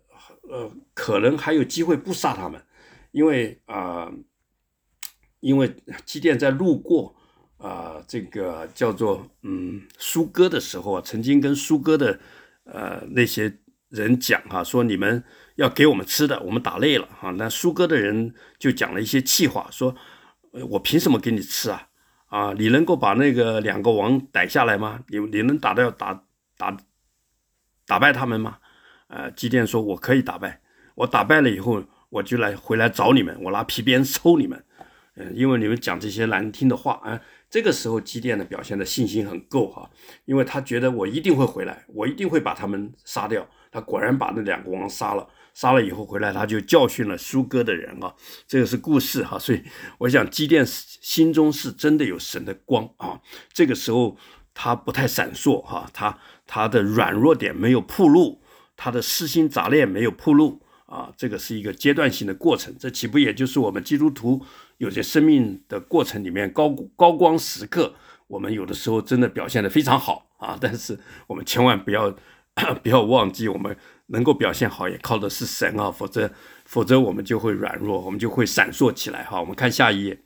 可能还有机会不杀他们，因为基甸在路过这个叫做苏哥的时候啊，曾经跟苏哥的那些人讲说你们要给我们吃的，我们打累了那苏哥的人就讲了一些气话，说我凭什么给你吃你能够把那个2个王逮下来吗？你能打败他们吗？基甸说我可以打败，我打败了以后我就回来找你们，我拿皮鞭抽你们，因为你们讲这些难听的话这个时候基甸的表现的信心很够因为他觉得我一定会回来，我一定会把他们杀掉。他果然把那2个王杀了以后回来，他就教训了苏哥的人这个是故事所以我想基甸心中是真的有神的光这个时候他不太闪烁他的软弱点没有暴露，他的私心杂念没有暴露这个是一个阶段性的过程，这岂不也就是我们基督徒有些生命的过程里面高光时刻，我们有的时候真的表现得非常好但是我们千万不要忘记，我们能够表现好也靠的是神否则我们就会软弱，我们就会闪烁起来我们看下一页。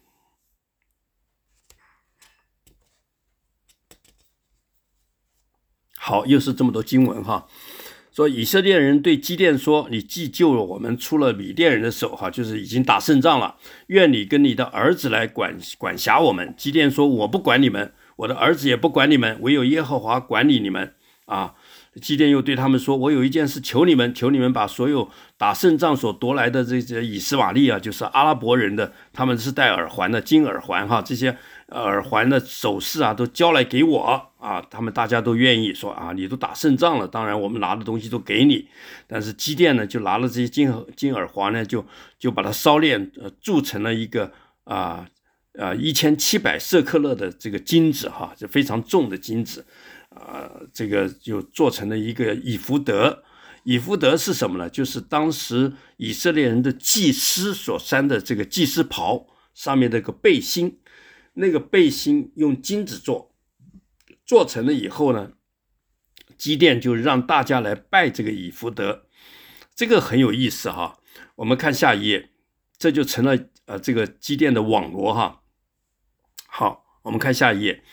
好，又是这么多经文说以色列人对基甸说，你既救了我们出了米甸人的手就是已经打胜仗了，愿你跟你的儿子来管辖我们。基甸说，我不管你们，我的儿子也不管你们，唯有耶和华管理你们基甸又对他们说，我有一件事求你们把所有打胜仗所夺来的这些以实玛利就是阿拉伯人的，他们是戴耳环的金耳环这些耳环的首饰都交来给我他们大家都愿意说你都打胜仗了，当然我们拿的东西都给你。但是基甸呢就拿了这些金耳环呢，就把它烧炼铸成了一个1700舍克勒的这个金子就非常重的金子这个就做成了一个以弗得。以弗得是什么呢？就是当时以色列人的祭司所穿的这个祭司袍上面的个背心，那个背心用金子做成了以后呢，基甸就让大家来拜这个以弗得，这个很有意思我们看下一页，这就成了这个基甸的网罗好，我们看下一页。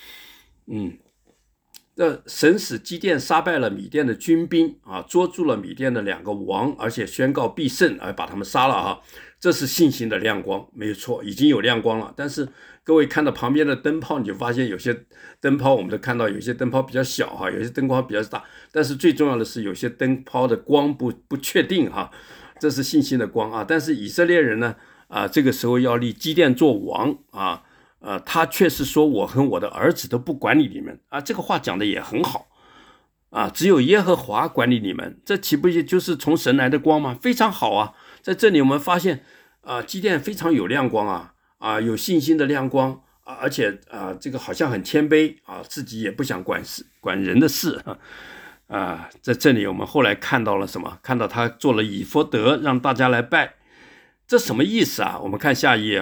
神使基甸杀败了米甸的军兵捉住了米甸的2个王，而且宣告必胜，而把他们杀了这是信心的亮光，没有错，已经有亮光了。但是各位看到旁边的灯泡，你就发现有些灯泡我们都看到有些灯泡比较小有些灯泡比较大，但是最重要的是有些灯泡的光不确定这是信心的光但是以色列人呢这个时候要立基甸做王他却是说我和我的儿子都不管理你们这个话讲的也很好只有耶和华管理你们，这岂不也就是从神来的光吗？非常好在这里我们发现基甸非常有亮光有信心的亮光而且这个好像很谦卑自己也不想管人的事在这里我们后来看到了什么？看到他做了以弗得让大家来拜，这什么意思我们看下一页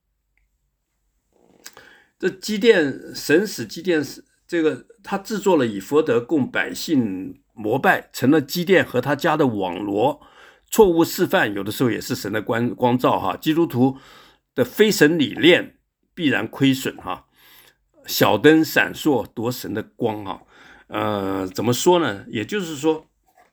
这基甸神使基甸这个他制作了以弗得供百姓膜拜，成了基甸和他家的网罗。错误示范有的时候也是神的光照基督徒的非神理念必然亏损小灯闪烁夺神的光怎么说呢？也就是说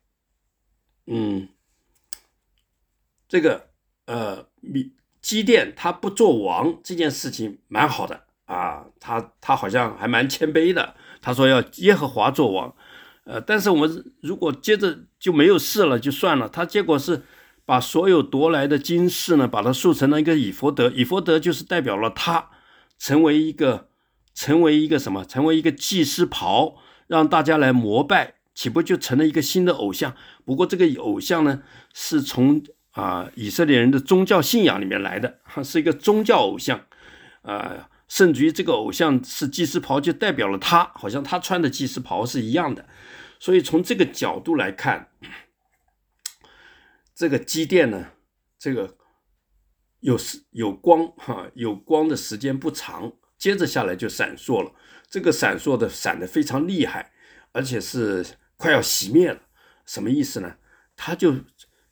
这个基甸他不做王这件事情蛮好的他好像还蛮谦卑的，他说要耶和华做王但是我们如果接着就没有事了就算了，他结果是把所有夺来的金饰呢，把它塑成了一个以弗得，以弗得就是代表了他成为一个什么？成为一个祭司袍，让大家来膜拜，岂不就成了一个新的偶像？不过这个偶像呢，是从以色列人的宗教信仰里面来的，是一个宗教偶像甚至于这个偶像是祭司袍，就代表了他，好像他穿的祭司袍是一样的。所以从这个角度来看，这个基甸呢，这个有光的时间不长，接着下来就闪烁了。这个闪得非常厉害，而且是快要熄灭了。什么意思呢？他就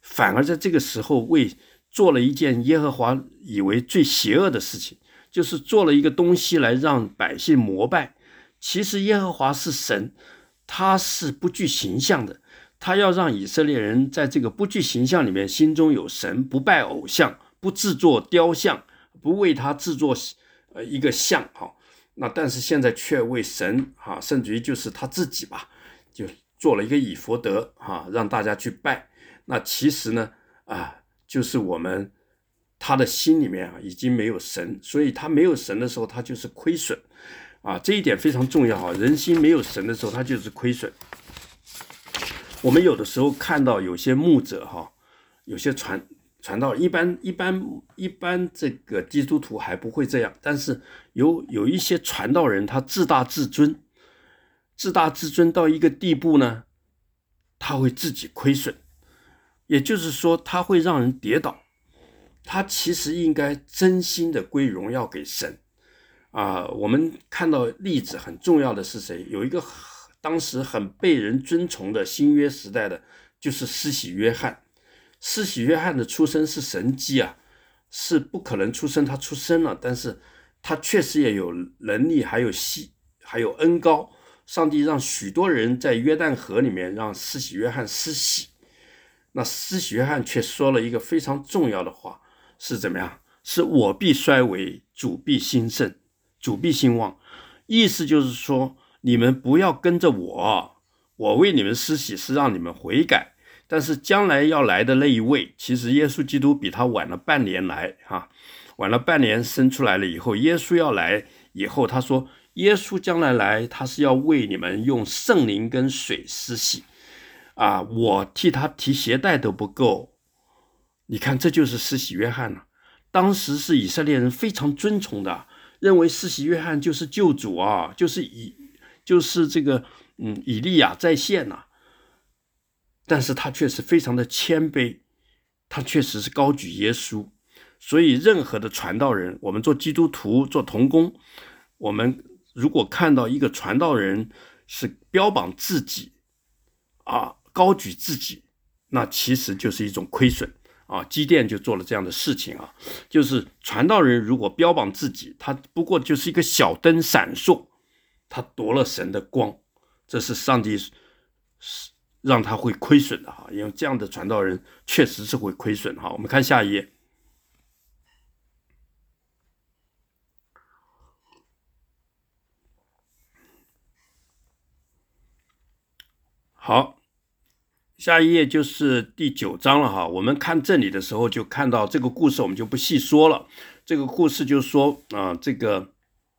反而在这个时候做了一件耶和华以为最邪恶的事情，就是做了一个东西来让百姓膜拜。其实耶和华是神，他是不具形象的，他要让以色列人在这个不具形象里面心中有神，不拜偶像，不制作雕像，不为他制作一个像。那但是现在却为神甚至于就是他自己吧，就做了一个以弗得让大家去拜。那其实呢就是他的心里面已经没有神，所以他没有神的时候他就是亏损这一点非常重要人心没有神的时候他就是亏损。我们有的时候看到有些牧者有些传道，一般这个基督徒还不会这样，但是有一些传道人他自大自尊到一个地步呢，他会自己亏损，也就是说他会让人跌倒。他其实应该真心的归荣耀给神我们看到例子很重要的是谁？有一个当时很被人尊崇的新约时代的，就是施洗约翰。施洗约翰的出生是神迹是不可能出生，他出生了，但是他确实也有能力，还有恩膏。上帝让许多人在约旦河里面让施洗约翰施洗，那施洗约翰却说了一个非常重要的话，是怎么样？是我必衰微，主必兴盛，主必兴旺。意思就是说，你们不要跟着我为你们施洗是让你们悔改，但是将来要来的那一位，其实耶稣基督比他晚了半年来晚了半年生出来了以后，耶稣要来以后，他说耶稣将来来，他是要为你们用圣灵跟水施洗我替他提鞋带都不够。你看，这就是施洗约翰当时是以色列人非常尊崇的，认为施洗约翰就是救主就是这个以利亚在线但是他却是非常的谦卑，他确实是高举耶稣。所以任何的传道人，我们做基督徒做同工，我们如果看到一个传道人是标榜自己高举自己，那其实就是一种亏损基甸就做了这样的事情就是传道人如果标榜自己，他不过就是一个小灯闪烁，他夺了神的光，这是上帝让他会亏损的因为这样的传道人确实是会亏损我们看下一页。好，下一页就是第9章了我们看这里的时候就看到这个故事，我们就不细说了。这个故事就是说这个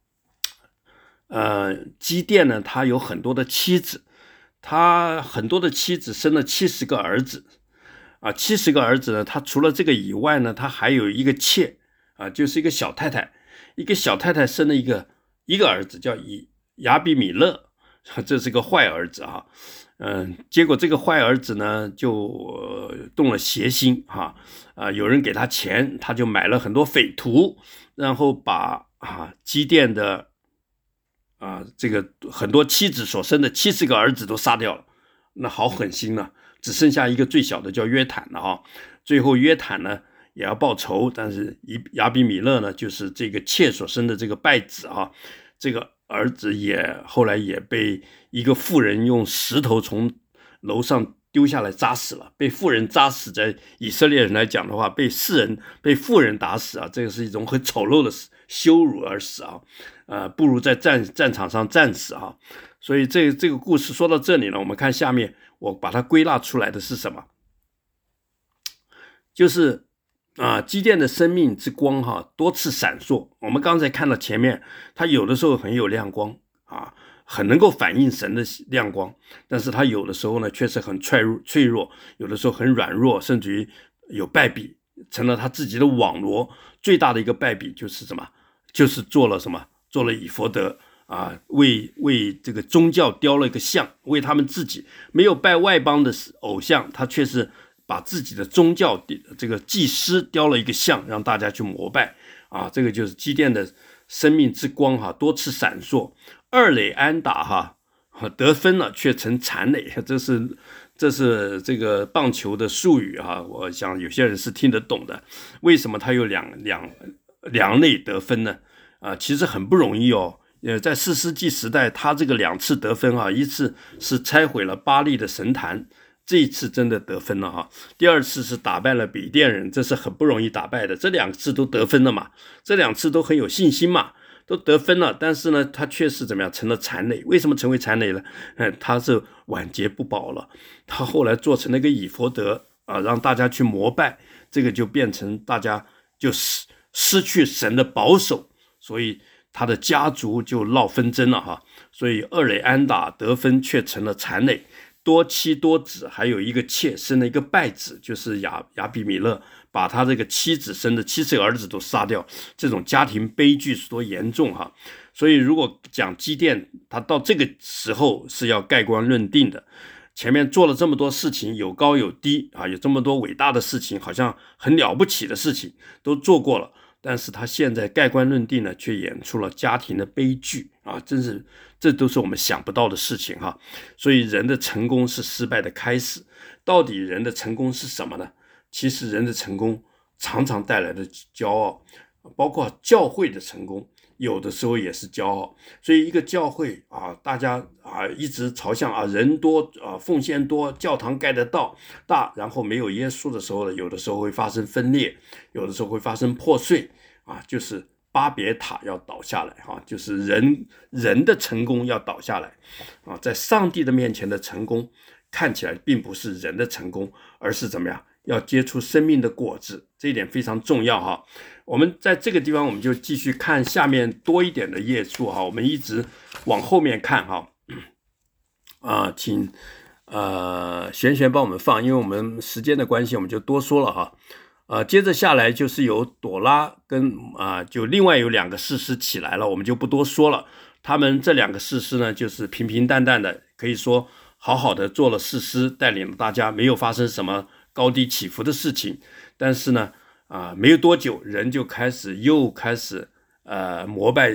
基甸呢，他有很多的妻子，他很多的妻子生了70个儿子70个儿子呢，他除了这个以外呢，他还有一个妾就是一个小太太，生了一个儿子叫亚比米勒，这是个坏儿子结果这个坏儿子呢就动了邪心有人给他钱，他就买了很多匪徒，然后把基甸的这个很多妻子所生的70个儿子都杀掉了，那好狠心只剩下一个最小的叫约坦了最后约坦呢也要报仇，但是亚比米勒呢就是这个妾所生的这个败子这个儿子后来也被一个妇人用石头从楼上丢下来扎死了。被妇人扎死，在以色列人来讲的话，被妇人打死这个是一种很丑陋的羞辱而死不如在战场上战死所以这个故事说到这里呢，我们看下面我把它归纳出来的是什么，就是基甸的生命之光多次闪烁。我们刚才看到前面，他有的时候很有亮光很能够反映神的亮光，但是他有的时候呢确实很脆弱，有的时候很软弱，甚至于有败笔，成了他自己的网罗。最大的一个败笔就是什么？就是做了以弗得为这个宗教雕了一个像，为他们自己没有拜外邦的偶像，他却是把自己的宗教这个祭司雕了一个像，让大家去膜拜这个就是基甸的生命之光多次闪烁。二垒安打得分了却成残垒，这是这是这个棒球的术语哈，我想有些人是听得懂的。为什么他有两类得分呢？其实很不容易哦。在4世纪时代，他这个2次得分啊，一次是拆毁了巴力的神坛，这一次真的得分了哈。第2次是打败了比甸人，这是很不容易打败的。这2次都得分了嘛，这2次都很有信心嘛，都得分了。但是呢，他却是怎么样成了残垒？为什么成为残垒呢？他是晚节不保了。他后来做成那个以弗得啊，让大家去膜拜，这个就变成大家就失去神的保守，所以他的家族就闹纷争了哈。所以厄垒安达得分却成了残垒，多妻多子，还有一个妾生了一个败子，就是亚比米勒把他这个妻子生的70个儿子都杀掉，这种家庭悲剧是多严重哈。所以如果讲基甸，他到这个时候是要盖棺论定的。前面做了这么多事情，有高有低啊，有这么多伟大的事情，好像很了不起的事情都做过了，但是他现在盖棺论定呢，却演出了家庭的悲剧啊！真是，这都是我们想不到的事情哈。所以人的成功是失败的开始，到底人的成功是什么呢？其实人的成功常常带来的骄傲，包括教会的成功，有的时候也是骄傲。所以一个教会啊，大家一直朝向人多奉献多，教堂盖得大，然后没有耶稣的时候呢，有的时候会发生分裂，有的时候会发生破碎就是巴别塔要倒下来就是人的成功要倒下来在上帝的面前的成功看起来并不是人的成功，而是怎么样？要结出生命的果子，这一点非常重要哈。我们在这个地方，我们就继续看下面多一点的页数哈。我们一直往后面看哈。请璇帮我们放，因为我们时间的关系，我们就多说了哈。接着下来就是由朵拉跟就另外有2个士师起来了，我们就不多说了。他们这2个士师呢，就是平平淡淡的，可以说好好的做了士师，带领了大家，没有发生什么高低起伏的事情。但是呢，没有多久，人就又开始膜拜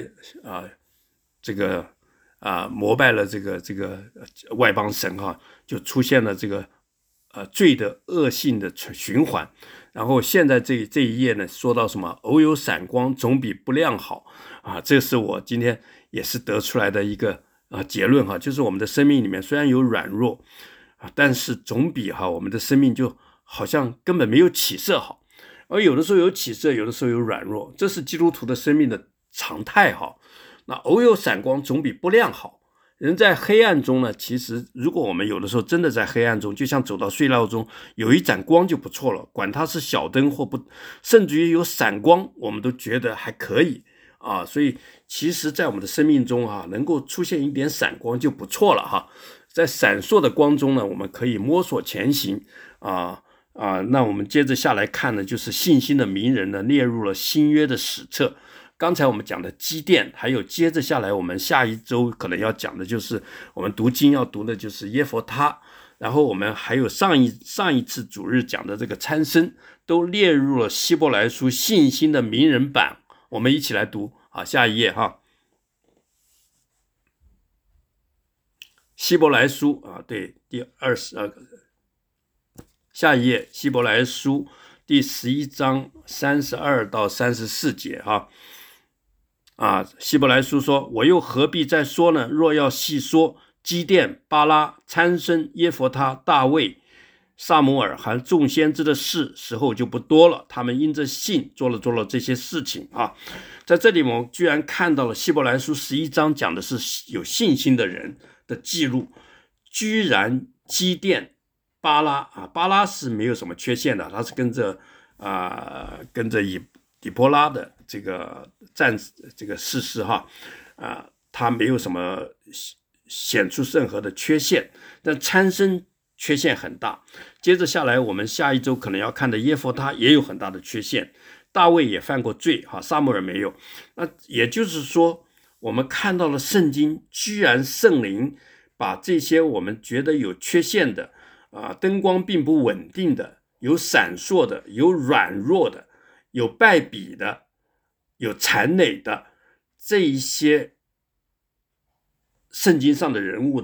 膜拜了这个外邦神就出现了这个罪的恶性的循环。然后现在这一页呢，说到什么偶有闪光总比不亮好这是我今天也是得出来的一个结论就是我们的生命里面虽然有软弱但是总比我们的生命就好像根本没有起色好，而有的时候有起色，有的时候有软弱，这是基督徒的生命的常态那偶有闪光总比不亮好。人在黑暗中呢，其实如果我们有的时候真的在黑暗中，就像走到隧道中有一盏光就不错了，管它是小灯或不，甚至于有闪光，我们都觉得还可以所以其实在我们的生命中能够出现一点闪光就不错了在闪烁的光中呢，我们可以摸索前行那我们接着下来看呢，就是信心的名人呢列入了新约的史册。刚才我们讲的基甸，还有接着下来我们下一周可能要讲的就是我们读经要读的就是耶弗他，然后我们还有上一次主日讲的这个参孙，都列入了希伯来书信心的名人榜。我们一起来读下一页希伯来书对，第22下一页，希伯来书第11章32到34节希伯来书说，我又何必再说呢？若要细说，基甸、巴拉、参孙、耶弗他、大卫、撒母耳和众先知的事，时候就不多了。他们因着信做了这些事情在这里我们居然看到了希伯来书11章讲的是有信心的人的记录，居然基甸、巴拉巴拉是没有什么缺陷的，他是跟着底波拉的这个事实他没有什么显出任何的缺陷，但参孙缺陷很大。接着下来我们下一周可能要看的耶弗他也有很大的缺陷，大卫也犯过罪撒母耳没有。那也就是说我们看到了圣经居然圣灵把这些我们觉得有缺陷的灯光并不稳定的，有闪烁的，有软弱的，有败笔的，有残累的，这一些圣经上的人物呢，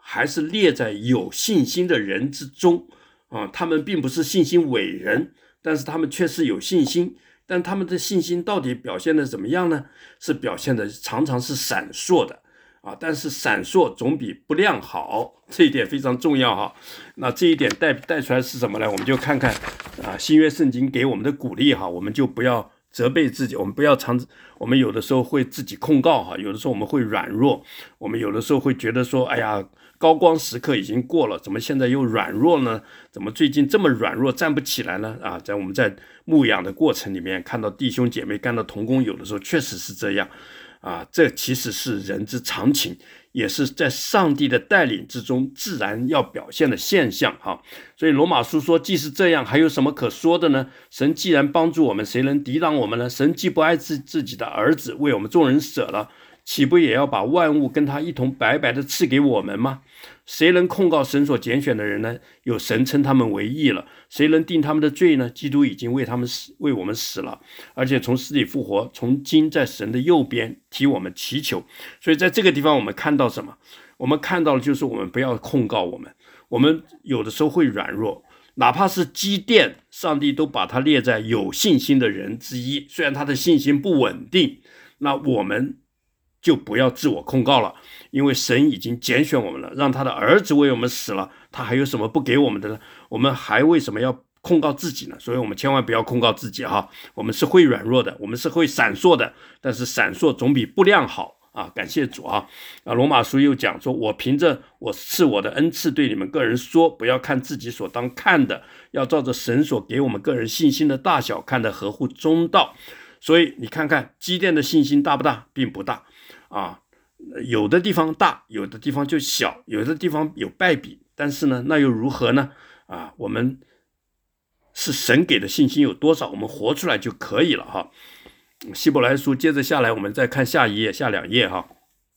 还是列在有信心的人之中啊。他们并不是信心伟人，但是他们确实有信心。但他们的信心到底表现的怎么样呢？是表现的常常是闪烁的啊，但是闪烁总比不亮好，这一点非常重要哈。那这一点带出来是什么呢？我们就看看啊，新约圣经给我们的鼓励哈，我们就不要责备自己，我们不要我们有的时候会自己控告哈，有的时候我们会软弱，我们有的时候会觉得说，哎呀，高光时刻已经过了，怎么现在又软弱呢？怎么最近这么软弱，站不起来呢？啊，我们在牧养的过程里面，看到弟兄姐妹干到同工，有的时候确实是这样啊，这其实是人之常情，也是在上帝的带领之中自然要表现的现象哈。所以罗马书说，既是这样，还有什么可说的呢？神既然帮助我们，谁能抵挡我们呢？神既不爱自己的儿子，为我们众人舍了，岂不也要把万物跟他一同白白的赐给我们吗？谁能控告神所拣选的人呢？有神称他们为义了。谁能定他们的罪呢？基督已经为我们死了，而且从死里复活，从今在神的右边替我们祈求。所以在这个地方我们看到什么？我们看到的就是我们不要控告我们，我们有的时候会软弱，哪怕是基甸，上帝都把他列在有信心的人之一，虽然他的信心不稳定，那我们就不要自我控告了，因为神已经拣选我们了，让他的儿子为我们死了，他还有什么不给我们的呢？我们还为什么要控告自己呢？所以我们千万不要控告自己哈，我们是会软弱的，我们是会闪烁的，但是闪烁总比不亮好啊！感谢主啊！罗马书又讲说，我凭着我赐我的恩赐对你们个人说，不要看自己所当看的，要照着神所给我们个人信心的大小看得合乎中道。所以你看看基甸的信心大不大？并不大啊，有的地方大，有的地方就小，有的地方有败笔，但是呢，那又如何呢？啊，我们是神给的信心有多少，我们活出来就可以了哈。希伯来书接着下来，我们再看下一页、下2页哈。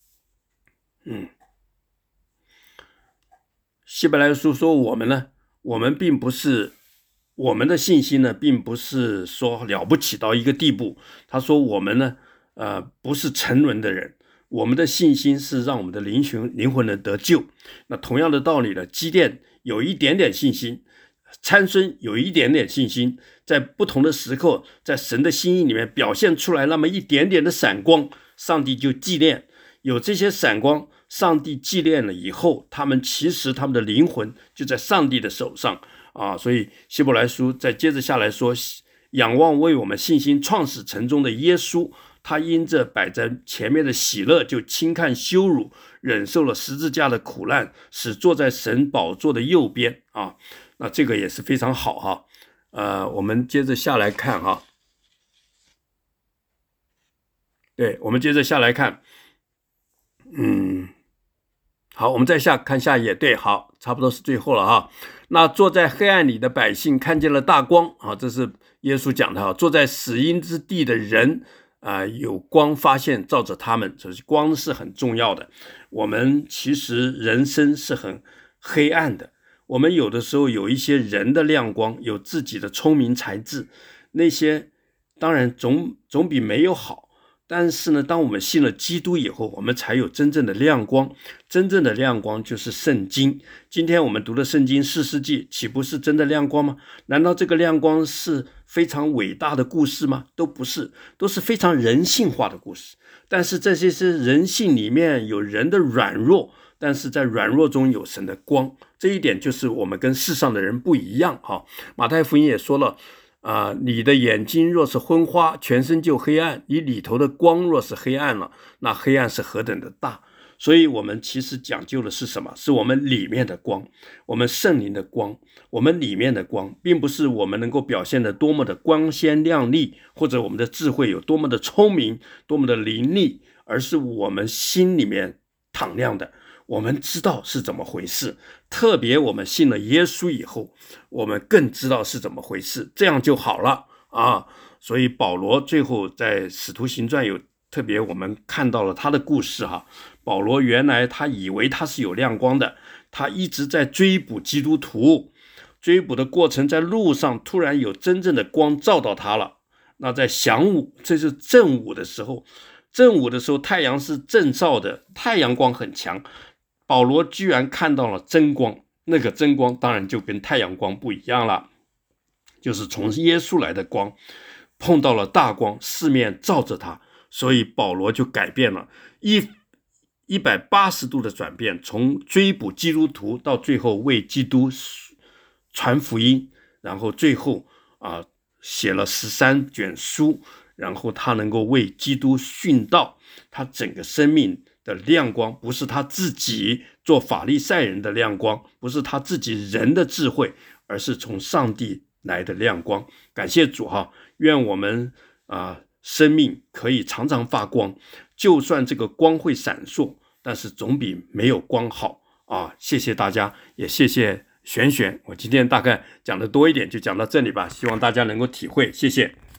希伯来书说我们呢，我们并不是我们的信心呢，并不是说了不起到一个地步。他说我们呢，不是沉沦的人，我们的信心是让我们的灵魂能得救。那同样的道理呢，基甸有一点点信心，参孙有一点点信心，在不同的时刻，在神的心意里面表现出来那么一点点的闪光，上帝就纪念。有这些闪光，上帝纪念了以后，其实他们的灵魂就在上帝的手上啊。所以希伯来书再接着下来说，仰望为我们信心创始成终的耶稣，他因着摆在前面的喜乐，就轻看羞辱，忍受了十字架的苦难，使坐在神宝座的右边啊。那这个也是非常好哈。我们接着下来看哈。对，我们接着下来看。好，我们再看下一页。对，好，差不多是最后了哈。那坐在黑暗里的百姓看见了大光啊，这是耶稣讲的哈。坐在死荫之地的人有光发现照着他们，就是光是很重要的。我们其实人生是很黑暗的，我们有的时候有一些人的亮光，有自己的聪明才智，那些当然总比没有好。但是呢，当我们信了基督以后，我们才有真正的亮光。真正的亮光就是圣经。今天我们读的圣经4世纪，岂不是真的亮光吗？难道这个亮光是非常伟大的故事吗？都不是，都是非常人性化的故事。但是这些是人性里面有人的软弱，但是在软弱中有神的光。这一点就是我们跟世上的人不一样哈。马太福音也说了，你的眼睛若是昏花，全身就黑暗，你里头的光若是黑暗了，那黑暗是何等的大。所以我们其实讲究的是什么？是我们里面的光，我们圣灵的光，我们里面的光，并不是我们能够表现得多么的光鲜亮丽，或者我们的智慧有多么的聪明，多么的伶俐，而是我们心里面敞亮的，我们知道是怎么回事。特别我们信了耶稣以后，我们更知道是怎么回事，这样就好了啊。所以保罗最后在使徒行传有特别我们看到了他的故事哈。保罗原来他以为他是有亮光的，他一直在追捕基督徒，追捕的过程在路上突然有真正的光照到他了。那在晌午，这是正午的时候，太阳是正照的，太阳光很强。 保罗居然看到了真光，那个真光当然就跟太阳光不一样了，就是从耶稣来的光，碰到了大光，四面照着他，所以保罗就改变了180度的转变，从追捕基督徒到最后为基督传福音，然后最后写了13卷书，然后他能够为基督殉道，他整个生命的亮光不是他自己做法利赛人的亮光，不是他自己人的智慧，而是从上帝来的亮光。感谢主愿我们生命可以常常发光，就算这个光会闪烁，但是总比没有光好谢谢大家，也谢谢璇璇，我今天大概讲的多一点，就讲到这里吧，希望大家能够体会，谢谢。